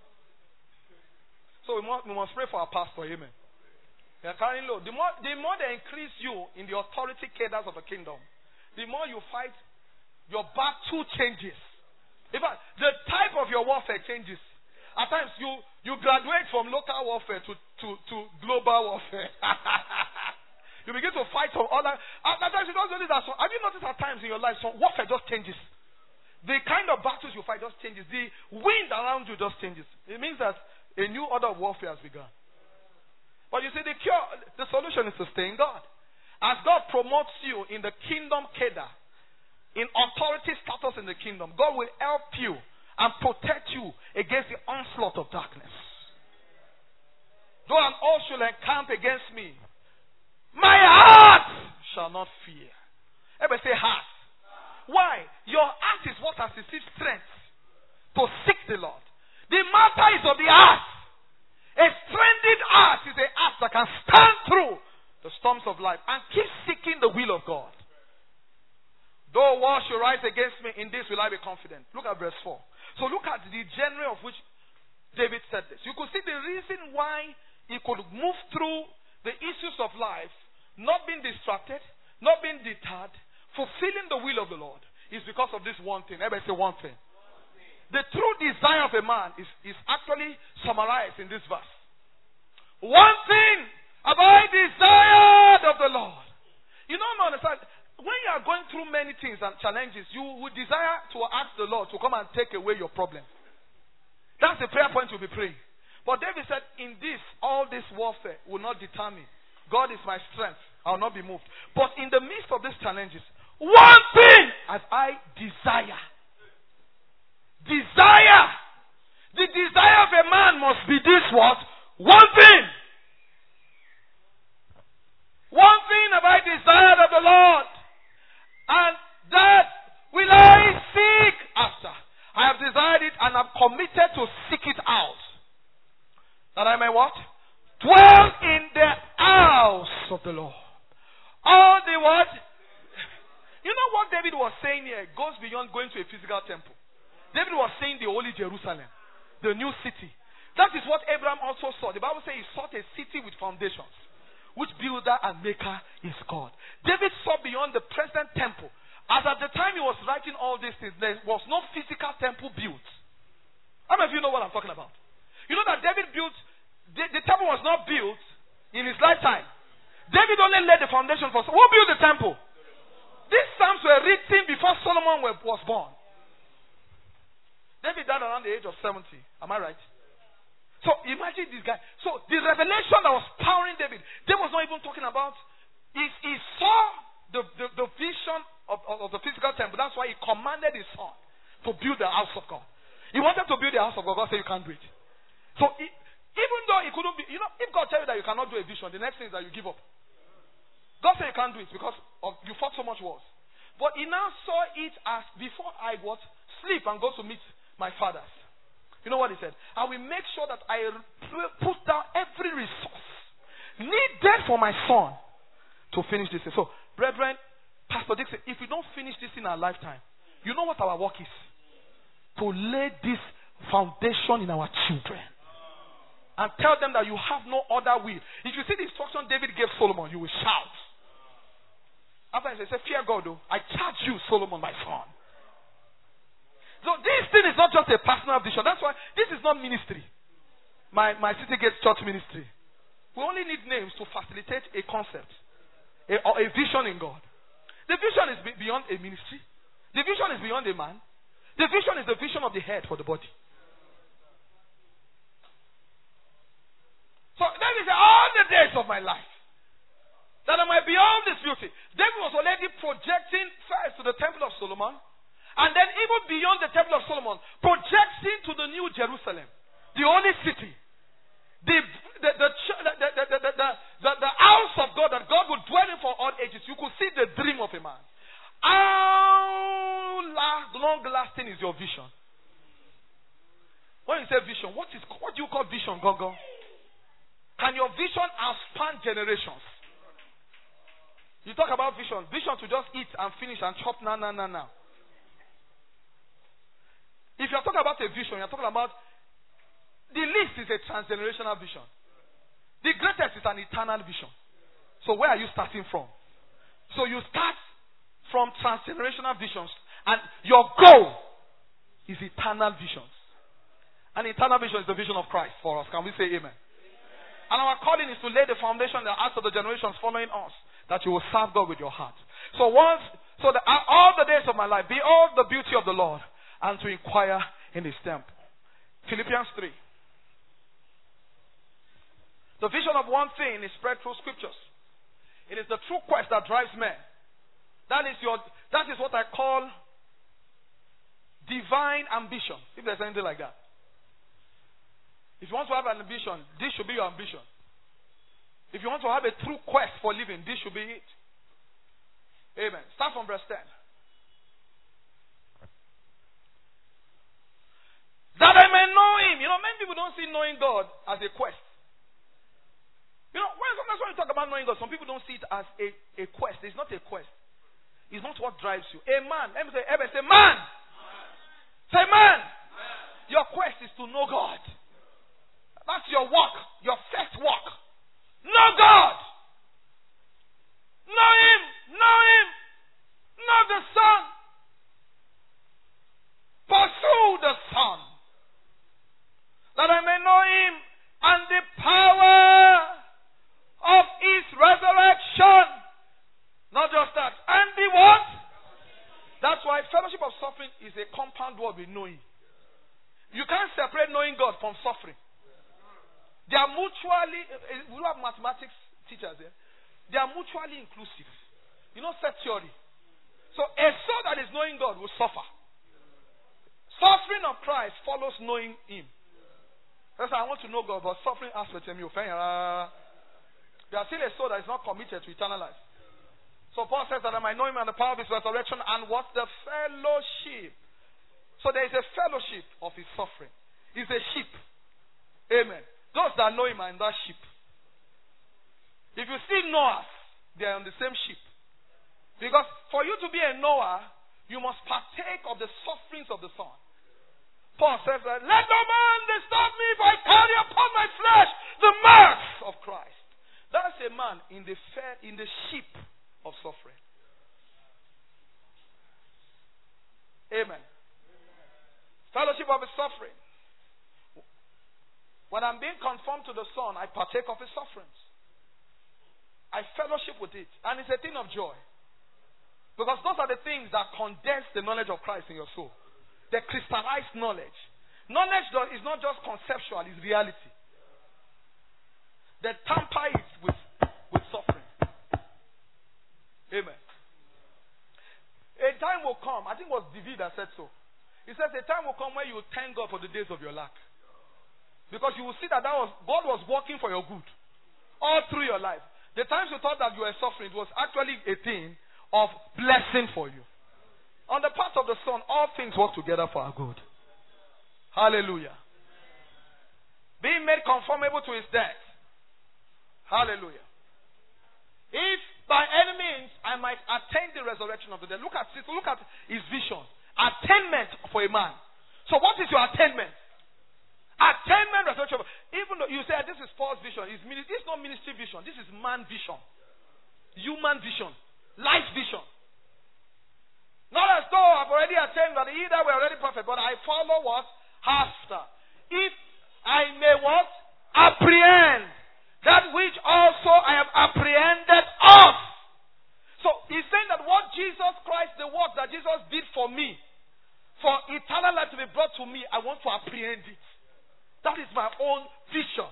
Speaker 1: So we must pray for our pastor, amen. They are carrying load. The more they increase you in the authority cadres of the kingdom, the more you fight, your battle changes. In fact, the type of your warfare changes. At times, you graduate from local warfare to global warfare. You begin to fight some other. At times, you don't notice that. Have you noticed at times in your life, some warfare just changes? The kind of battles you fight just changes. The wind around you just changes. It means that a new order of warfare has begun. But you see, the solution is to stay in God. As God promotes you in the kingdom cadre, in authority status in the kingdom, God will help you and protect you against the onslaught of darkness. Though an host shall encamp against me, my heart shall not fear. Everybody say heart. Why? Your heart is what has received strength to seek the Lord. The matter is of the heart. A strengthened heart is a heart that can stand through the storms of life and keep seeking the will of God. Though war should rise against me, in this will I be confident. Look at verse 4. So look at the genre of which David said this. You could see the reason why he could move through the issues of life, not being distracted, not being deterred, fulfilling the will of the Lord, is because of this one thing. Everybody say one thing. The true desire of a man is actually summarized in this verse. One thing have I desired of the Lord. You don't understand. When you are going through many things and challenges, you would desire to ask the Lord to come and take away your problem. That's the prayer point you'll be praying. But David said, in this, all this warfare will not deter me. God is my strength. I will not be moved. But in the midst of these challenges, one thing as I desire. Desire. The desire of a man must be this what? One thing. One thing have I desired of the Lord, and that will I seek after. I have desired it and am committed to seek it out. That I may what? Dwell in the house of the Lord. All the what? You know what David was saying here goes beyond going to a physical temple. David was saying the holy Jerusalem, the new city. That is what Abraham also saw. The Bible says he sought a city with foundations, which builder and maker is God. David saw beyond the present temple. As at the time he was writing all these things, there was no physical temple built. How many of you know what I'm talking about? You know that David built, the temple was not built in his lifetime. David only laid the foundation for, who built the temple? These psalms were written before Solomon was born. David died around the age of 70. Am I right? So imagine this guy. So the revelation that was powering David, David was not even talking about, he saw the vision of the physical temple. That's why he commanded his son to build the house of God. He wanted to build the house of God. God said you can't do it. So even though he couldn't be, if God tells you that you cannot do a vision, the next thing is that you give up. God said you can't do it because you fought so much wars. But he now saw it as, before I sleep and go to meet my fathers. You know what he said? I will make sure that I put down every resource needed for my son to finish this thing. So, brethren, Pastor Dick said, if we don't finish this in our lifetime, you know what our work is? To lay this foundation in our children. And tell them that you have no other will. If you see the instruction David gave Solomon, you will shout. After he said, fear God, though. I charge you, Solomon, my son. So this thing is not just a personal vision. That's why this is not ministry. My City Gates Church ministry. We only need names to facilitate a concept. Or a vision in God. The vision is beyond a ministry. The vision is beyond a man. The vision is the vision of the head for the body. So that is all the days of my life. That I might beyond this beauty. David was already projecting first to the temple of Solomon. And then even beyond the temple of Solomon, projecting to the new Jerusalem, the holy city, the house of God that God will dwell in for all ages. You could see the dream of a man. How long-lasting is your vision? When you say vision, what do you call vision, Gogo? Can your vision outspan generations? You talk about vision. Vision to just eat and finish and chop now. If you're talking about a vision, you're talking about the least is a transgenerational vision. The greatest is an eternal vision. So where are you starting from? So you start from transgenerational visions, and your goal is eternal visions. And eternal vision is the vision of Christ for us. Can we say amen? And our calling is to lay the foundation in the hearts of the generations following us, that you will serve God with your heart. So all the days of my life, behold the beauty of the Lord, and to inquire in his temple. Philippians 3. The vision of one thing is spread through scriptures. It is the true quest that drives men. That is what I call divine ambition, if there's anything like that. If you want to have an ambition, this should be your ambition. If you want to have a true quest for living, this should be it. Amen. Start from verse 10. That I may know him. Many people don't see knowing God as a quest. Sometimes when you talk about knowing God, some people don't see it as a quest. It's not a quest. It's not what drives you. A man. Let me say, say man. Say man. Your quest is to know God. That's your work. Your first work. Know God. Know him. Know him. Know the Son. Pursue the Son. That I may know him and the power of his resurrection. Not just that. And the what? That's why fellowship of suffering is a compound word with knowing. You can't separate knowing God from suffering. They are mutually, we have mathematics teachers here. They are mutually inclusive. You know, set theory. So a soul that is knowing God will suffer. Suffering of Christ follows knowing Him. That's why I want to know God, but suffering as with Him. There are still a soul that is not committed to eternal life. So Paul says that I might know Him and the power of His resurrection and what the fellowship. So there is a fellowship of His suffering. He's a sheep. Amen. Those that know Him are in that sheep. If you see Noah, they are on the same sheep. Because for you to be a Noah, you must partake of the sufferings of the Son. Paul says that, let no man disturb me if I carry upon my flesh the marks of Christ. That's a man in the sheep of suffering. Amen. Fellowship of His suffering. When I'm being conformed to the Son, I partake of His sufferings. I fellowship with it. And it's a thing of joy. Because those are the things that condense the knowledge of Christ in your soul. The crystallized knowledge. Knowledge is not just conceptual, it's reality. The tamper is with suffering. Amen. A time will come, I think it was David that said so. He says a time will come where you will thank God for the days of your lack. Because you will see that God was working for your good. All through your life. The times you thought that you were suffering, it was actually a thing of blessing for you. On the part of the Son, all things work together for our good. Hallelujah. Being made conformable to His death. Hallelujah. If by any means I might attain the resurrection of the dead. Look at His vision. Attainment for a man. So what is your attainment? Attainment, resurrection. Even though you say this is Paul's vision, it's not ministry vision. This is man vision. Human vision. Life vision. Not as though I've already attained that either we're already perfect, but I follow what? After. If I may what? Apprehend that which also I have apprehended of. So he's saying that what Jesus Christ, the work that Jesus did for me, for eternal life to be brought to me, I want to apprehend it. That is my own vision.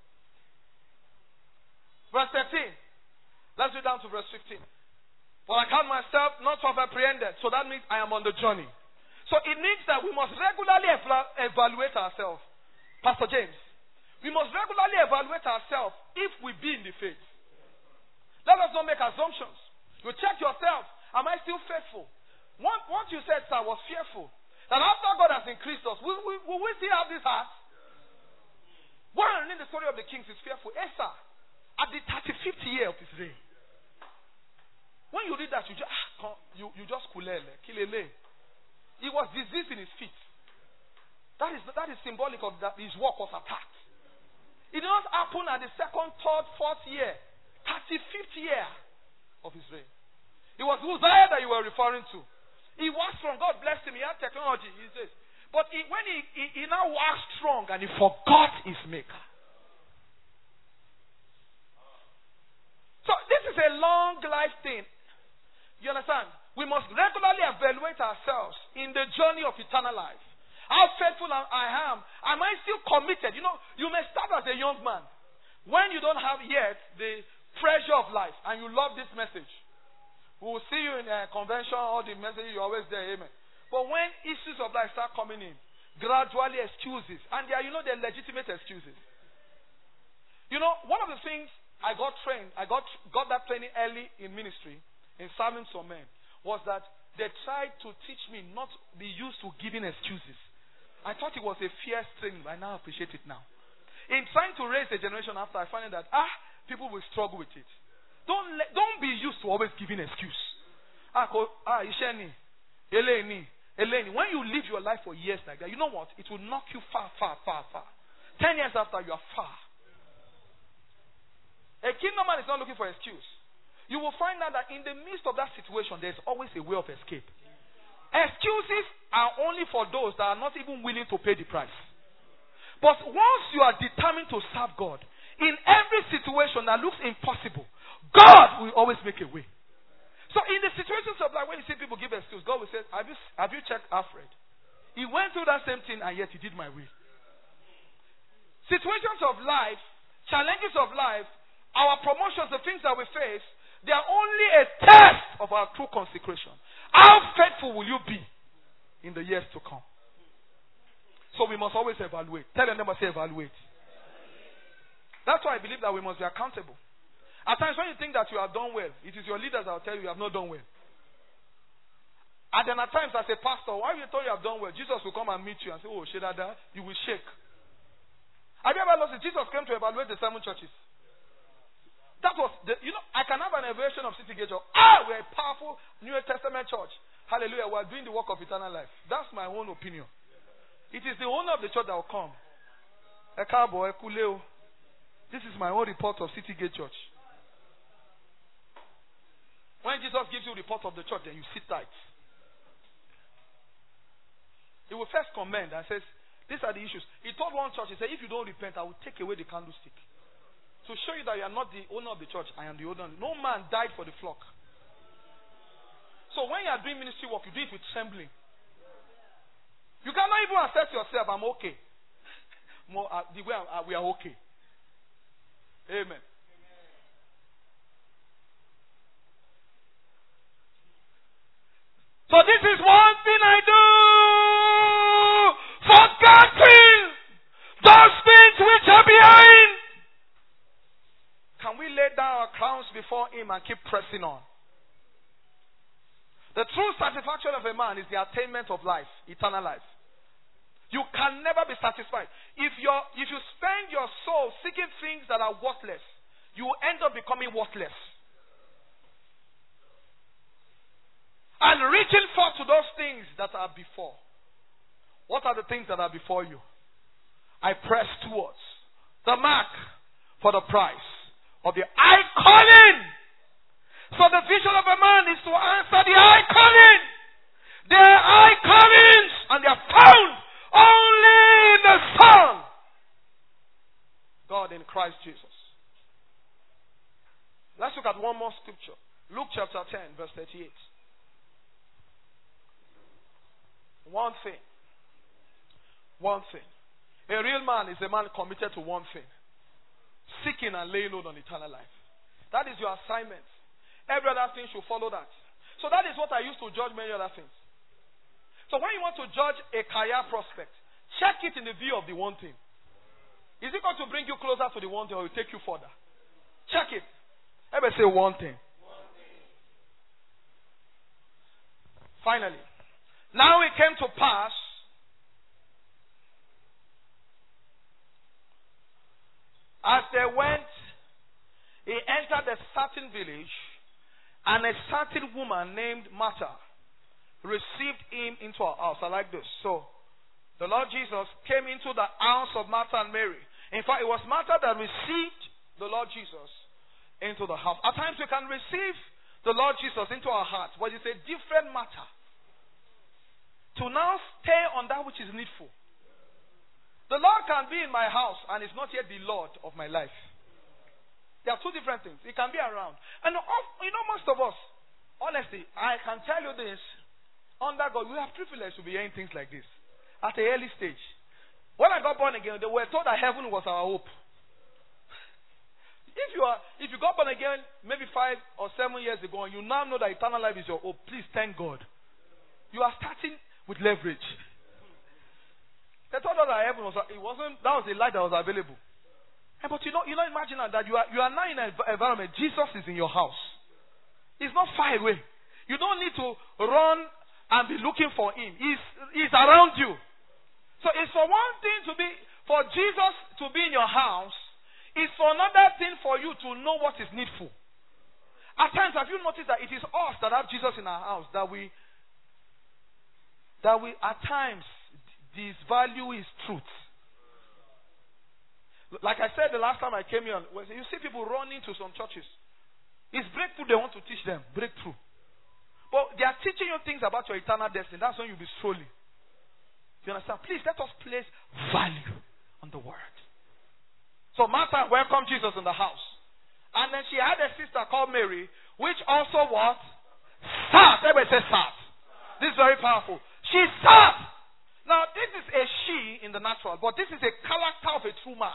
Speaker 1: Verse 13. Let's read down to verse 15. For I count myself not to have apprehended. So that means I am on the journey. So it means that we must regularly evaluate ourselves. Pastor James, we must regularly evaluate ourselves if we be in the faith. Let us not make assumptions. You check yourself. Am I still faithful? What you said, sir, was fearful. That after God has increased us, will we still have this heart? One in the story of the kings is fearful. Asa, at the 35th year of his reign. When you read that, you just kulele, kilele. He was diseased in his feet. That is symbolic of that his work was attacked. It did not happen at the 2nd, 3rd, 4th year, 35th year of his reign. It was Uzziah that you were referring to. He was strong. God blessed him. He had technology. He says. But when he now was strong and he forgot his maker. So this is a long life thing. You understand? We must regularly evaluate ourselves in the journey of eternal life. How faithful I am. Am I still committed? You know, you may start as a young man. When you don't have yet the pressure of life and you love this message. We will see you in a convention, all the messages, you're always there, amen. But when issues of life start coming in, gradually excuses, and there are, they're legitimate excuses. One of the things I got trained, I got that training early in ministry, in serving some men, was that they tried to teach me not to be used to giving excuses. I thought it was a fierce training, but I now appreciate it now. In trying to raise a generation after, I find that people will struggle with it. Don't be used to always giving excuse. Isheni, Eleni. When you live your life for years like that, you know what? It will knock you far, far, far, far. 10 years after, you are far. A kingdom man is not looking for excuse. You will find out that in the midst of that situation, there's always a way of escape. Excuses are only for those that are not even willing to pay the price. But once you are determined to serve God, in every situation that looks impossible, God will always make a way. So in the situations of life, when you see people give excuse, God will say, have you checked Alfred? He went through that same thing and yet he did my will. situations of life, challenges of life, our promotions, the things that we face, they are only a test of our true consecration. How faithful will you be in the years to come? So we must always evaluate. Tell your neighbor, say evaluate. That's why I believe that we must be accountable. At times when you think that you have done well, it is your leaders that will tell you you have not done well. And then at times as a pastor, why you told you have done well, Jesus will come and meet you and say, oh, Shedada, you will shake. Have you ever noticed Jesus came to evaluate the 7 churches? That was, I can have an evaluation of City Gate Church. We're a powerful New Testament church. Hallelujah, we're doing the work of eternal life. That's my own opinion. It is the owner of the church that will come. This is my own report of City Gate Church. When Jesus gives you a report of the church, then you sit tight. He will first commend and says, these are the issues. He told one church, he said, if you don't repent, I will take away the candlestick. To show you that you are not the owner of the church, I am the owner. No man died for the flock. So when you are doing ministry work, you do it with trembling. You cannot even assess yourself, I'm okay. The way we are okay. Amen. So this is one thing I do, forgetting those things which are behind. Can we lay down our crowns before Him and keep pressing on? The true satisfaction of a man is the attainment of life, eternal life. You can never be satisfied. If you spend your soul seeking things that are worthless, you will end up becoming worthless. And reaching forth to those things that are before. What are the things that are before you? I press towards the mark for the prize of the high calling. So the vision of a man is to answer the high calling. There are high callings and they are found only in the Son, God in Christ Jesus. Let's look at one more scripture. Luke chapter 10 verse 38. One thing. A real man is a man committed to one thing. Seeking and laying hold on eternal life. That is your assignment. Every other thing should follow that. So that is what I used to judge many other things. So when you want to judge a career prospect, check it in the view of the one thing. Is it going to bring you closer to the one thing or will it take you further? Check it. Everybody say one thing. Finally. Now it came to pass as they went, he entered a certain village, and a certain woman named Martha received him into her house. I like this. So, the Lord Jesus came into the house of Martha and Mary. In fact, it was Martha that received the Lord Jesus into the house. At times we can receive the Lord Jesus into our hearts, but it's a different matter to now stay on that which is needful. The Lord can be in my house and is not yet the Lord of my life. There are two different things. He can be around. And most of us, honestly, I can tell you this, under God, we have privilege to be hearing things like this at an early stage. When I got born again, they were told that heaven was our hope. If you got born again maybe 5 or 7 years ago and you now know that eternal life is your hope, please thank God. You are starting with leverage. They told us that heaven was that was the light that was available. But you know, imagine that you are now in an environment. Jesus is in your house. He's not far away. You don't need to run and be looking for him. He's around you. So it's for one thing for Jesus to be in your house. It's for another thing for you to know what is needful. At times, have you noticed that it is us that have Jesus in our house that we at times this value is truth. Like I said the last time I came here, you see people running to some churches. It's breakthrough they want to teach them. Breakthrough. But they are teaching you things about your eternal destiny. That's when you'll be strolling. You understand? Please let us place value on the word. So Martha welcomed Jesus in the house. And then she had a sister called Mary, which also what? Sat. Everybody say sat. This is very powerful. She sat. Now, this is a she in the natural, but this is a character of a true man.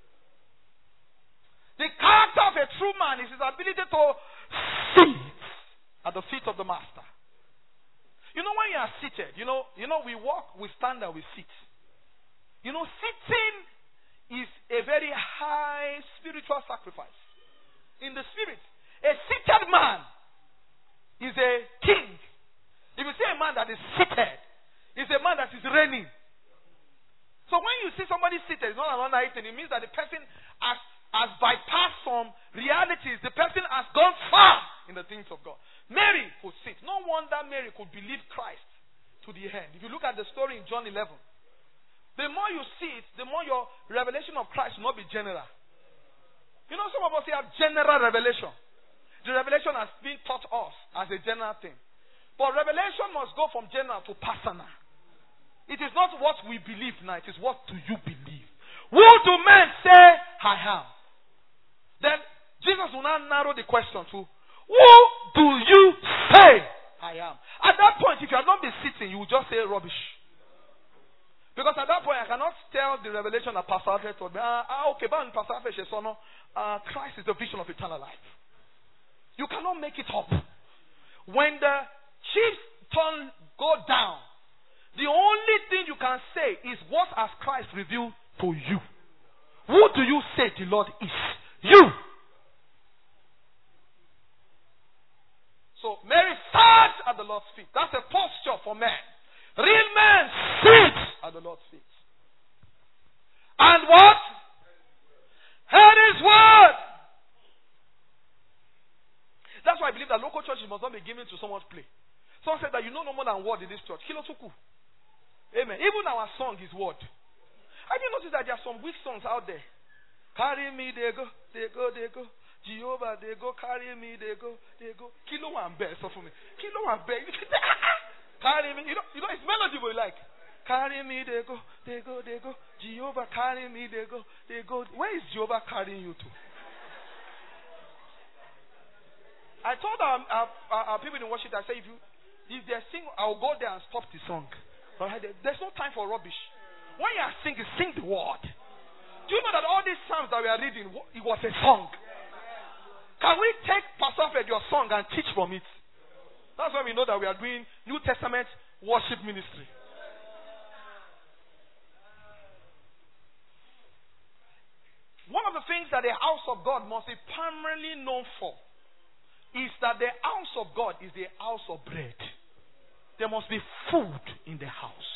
Speaker 1: The character of a true man is his ability to sit at the feet of the master. You know, when you are seated, you know, we walk, we stand, and we sit. You know, sitting is a very high spiritual sacrifice. In the spirit, a seated man is a king. If you see a man that is seated, it's a man that is reigning. So when you see somebody seated, it's not another item. It means that the person has bypassed some realities. The person has gone far in the things of God. Mary could sit. No wonder Mary could believe Christ to the end. If you look at the story in John 11, the more you see it, the more your revelation of Christ will not be general. You know, some of us have general revelation. The revelation has been taught us as a general thing. But revelation must go from general to personal. It is not what we believe now, it is what do you believe. Who do men say I am? Then Jesus will now narrow the question to, who do you say I am? At that point, if you have not been sitting, you will just say rubbish. Because at that point, I cannot tell the revelation that Pastor Alfred told me, okay, but Pastor Alfred says, Christ is the vision of eternal life. You cannot make it up. When the chiefs turn go down, the only thing you can say is what has Christ revealed to you. Who do you say the Lord is? You. So Mary sat at the Lord's feet. That's a posture for men. Real men sit at the Lord's feet. And what? Heard His word. That's why I believe that local churches must not be given to someone's play. Someone said that you know no more than word in this church. Kilosuku. Amen. Even our song is word. Have you noticed that there are some weak songs out there? Carry me, they go, they go, they go. Jehovah, they go, carry me, they go, they go. Kilo and bear, so for me. Kilo and bear. Carry me. You know, it's melody we like. Carry me, they go, they go, they go. Jehovah, carry me, they go, they go. Where is Jehovah carrying you to? I told our people in worship, I say, if they sing, I'll go there and stop the song. Right? There's no time for rubbish. When you are singing, sing the word. Do you know that all these psalms that we are reading, it was a song? Can we take Pastor Fred, your song, and teach from it? That's why we know that we are doing New Testament worship ministry. One of the things that the house of God must be primarily known for is that the house of God is the house of bread. There must be food in the house.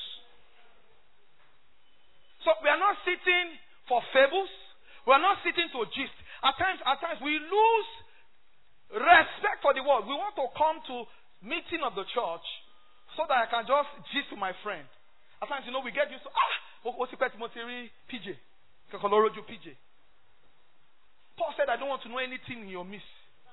Speaker 1: So we are not sitting for fables. We are not sitting to gist. At times we lose respect for the word. We want to come to meeting of the church so that I can just gist to my friend. At times, we get used to, PJ. PJ. Paul said, I don't want to know anything in your midst.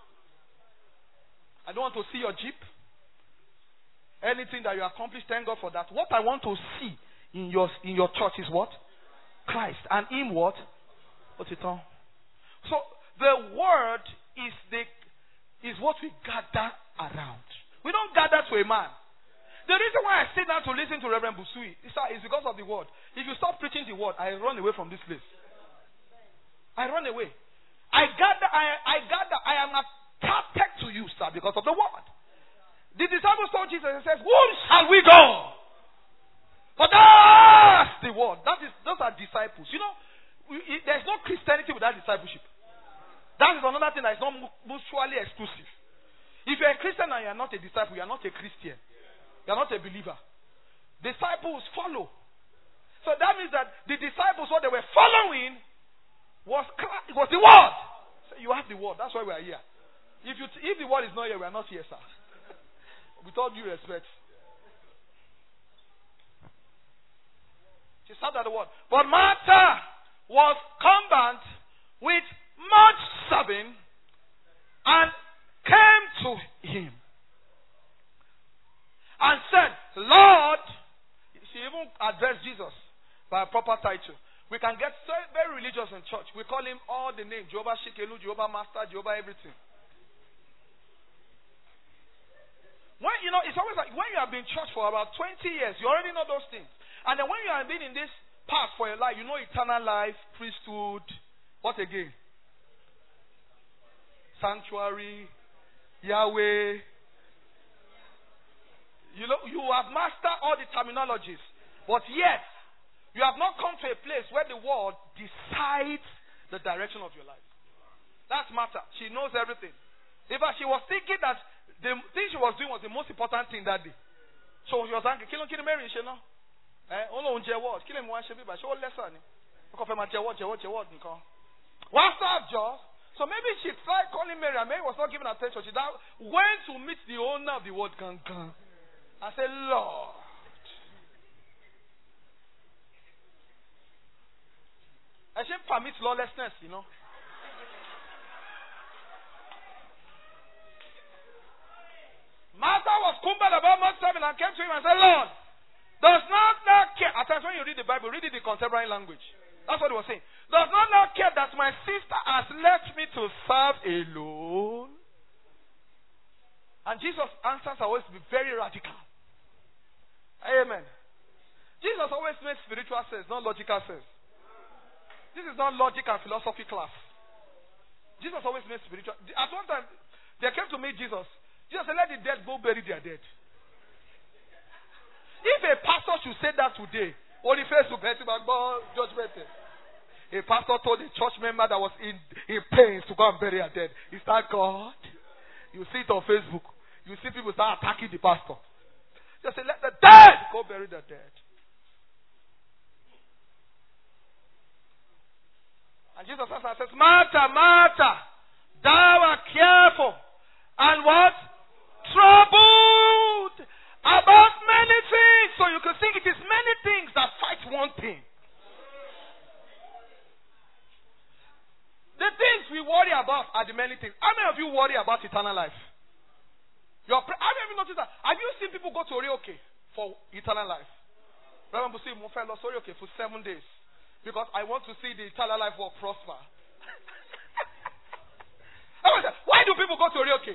Speaker 1: I don't want to see your jeep. Anything that you accomplish, thank God for that. What I want to see in your church is what? Christ. And Him what? What's it on? So the word is what we gather around. We don't gather to a man. The reason why I sit down to listen to Reverend Busui is because of the word. If you stop preaching the word, I run away from this place. I run away. I am attracted to you, sir, because of the word. The disciples told Jesus, he says, whom shall we go? But that's the word. Those are disciples. There's no Christianity without discipleship. That is another thing that is not mutually exclusive. If you're a Christian and you're not a disciple, you're not a Christian. You're not a believer. Disciples follow. So that means that the disciples, what they were following was the word. So you have the word. That's why we are here. If the word is not here, we are not here, sir. With all due respect. She said that the word. But Martha was cumbered with much serving and came to him and said, Lord, she even addressed Jesus by a proper title. We can get very religious in church. We call him all the names. Jehovah Shikelu, Jehovah Master, Jehovah everything. When it's always like when you have been in church for about 20 years, you already know those things. And then when you are being in this path for your life, you know eternal life, priesthood, what again? Sanctuary, Yahweh. You know, you have mastered all the terminologies, but yet you have not come to a place where the word decides the direction of your life. That's matter. She knows everything. In fact, she was thinking that the thing she was doing was the most important thing that day. So she was angry. Kill Mary, she know. Only word. Kill him one she be, but she will listen. What's up, Joe? So maybe she tried calling Mary, and Mary was not giving attention. She now went to meet the owner of the word Gangan and said, Lord. And she permits lawlessness, you know. Martha was cumbered about Mark 7 and came to him and said, Lord, does not thou care? At times when you read the Bible, read it in contemporary language. That's what he was saying. Does not thou care that my sister has left me to serve alone? And Jesus' answers are always be very radical. Amen. Jesus always makes spiritual sense, not logical sense. This is not logic and philosophy class. Jesus always makes spiritual. At one time, they came to meet Jesus. Jesus said, let the dead go bury their dead. If a pastor should say that today, only face to judgment. A pastor told a church member that was in pains to go and bury their dead. Is that God? You see it on Facebook. You see people start attacking the pastor. Just say, let the dead go bury their dead. And Jesus says, Martha, Martha, thou art careful and what? Troubled about many things. So you can see it is many things that fight one thing. The things we worry about are the many things. How many of you worry about eternal life? How many of you noticed that? Have you seen people go to Orioke for eternal life? Remember, see, Orioke for 7 days. Because I want to see the eternal life work prosper. Why do people go to Orioke?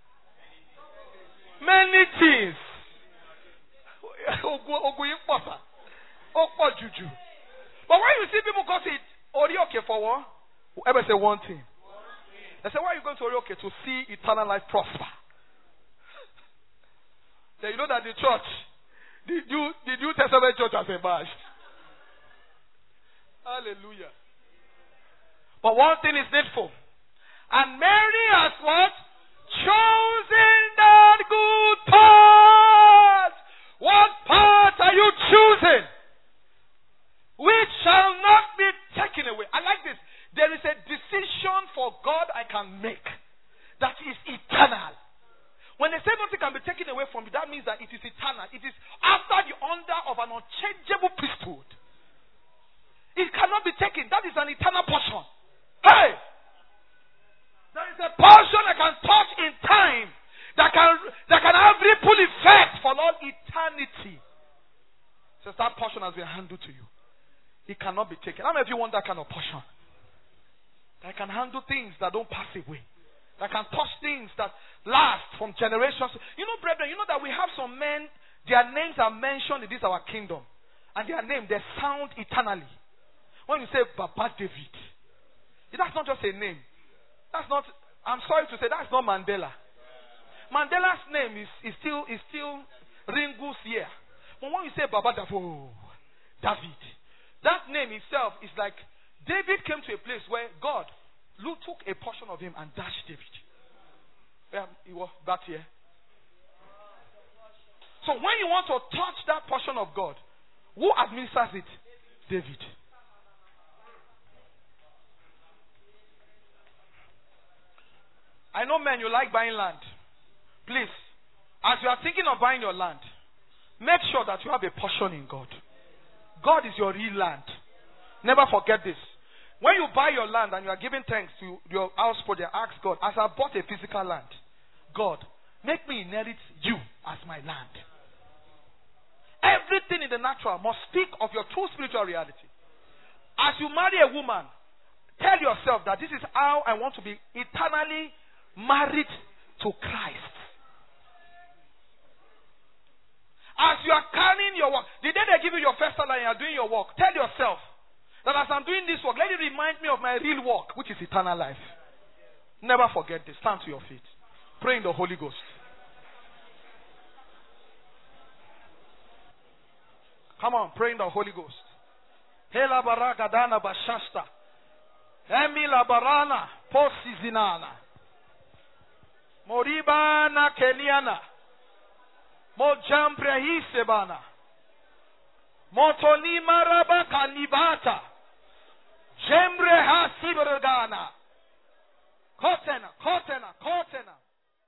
Speaker 1: Many things. But when you see people go to Orioke for what? Whoever say one thing. They say, why are you going to Orioke? To see eternal life prosper. Then you know that the church, the New Testament church has emerged. Hallelujah. But one thing is needful. And Mary has what? Chosen that good part. What part are you choosing? Which shall not be taken away. I like this. There is a decision for God I can make that is eternal. When they say nothing can be taken away from you, that means that it is eternal. It is after the under of an unchangeable priesthood. It cannot be taken. That is an eternal portion. Hey! There is a portion I can touch in time that can have ripple effect for all eternity. Since that portion has been handed to you, it cannot be taken. How many of you want that kind of portion? That can handle things that don't pass away. That can touch things that last from generations. You know, brethren, you know that we have some men, their names are mentioned in this our kingdom. And their name, they sound eternally. When you say Baba David, that's not just a name. That's not, I'm sorry to say, that's not Mandela. Mandela's name is still Ringo's here. But when you say Baba David, that name itself is like David came to a place where God took a portion of him and dashed David. He was back here. So when you want to touch that portion of God, who administers it? David. I know, men, you like buying land. Please, as you are thinking of buying your land, make sure that you have a portion in God. God is your real land. Never forget this. When you buy your land and you are giving thanks to your house project, ask God, as I bought a physical land, God, make me inherit you as my land. Everything in the natural must speak of your true spiritual reality. As you marry a woman, tell yourself that this is how I want to be eternally married to Christ. As you are carrying your work, the day they give you your first salary and you are doing your work, tell yourself that as I'm doing this work, let it remind me of my real work, which is eternal life. Never forget this. Stand to your feet. Pray in the Holy Ghost. Come on, pray in the Holy Ghost. Hela baraka dana bashasta. Emila barana posizinana. Moribana keliana. Mojampre hisebana. Motoni maraba kanibata. Jembre hasibergana. Kotena, kotena, kotena.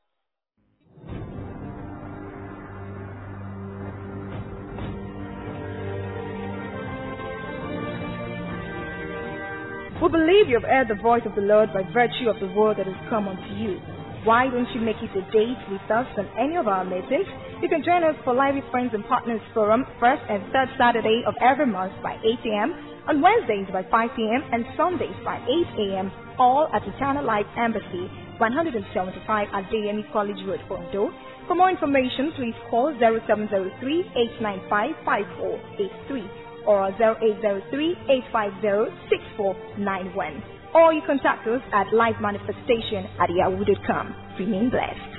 Speaker 2: We believe you have heard the voice of the Lord by virtue of the word that has come unto you. Why don't you make it a date with us on any of our meetings? You can join us for Lively Friends and Partners Forum first and third Saturday of every month by 8 a.m., on Wednesdays by 5 p.m., and Sundays by 8 a.m., all at Eternal Life Embassy, 175 at Adeyemi College Road, Ondo. For more information, please call 0703-895-5483 or 0803-850-6491. Or you contact us at livemanifestation@yahoo.com. Remain blessed.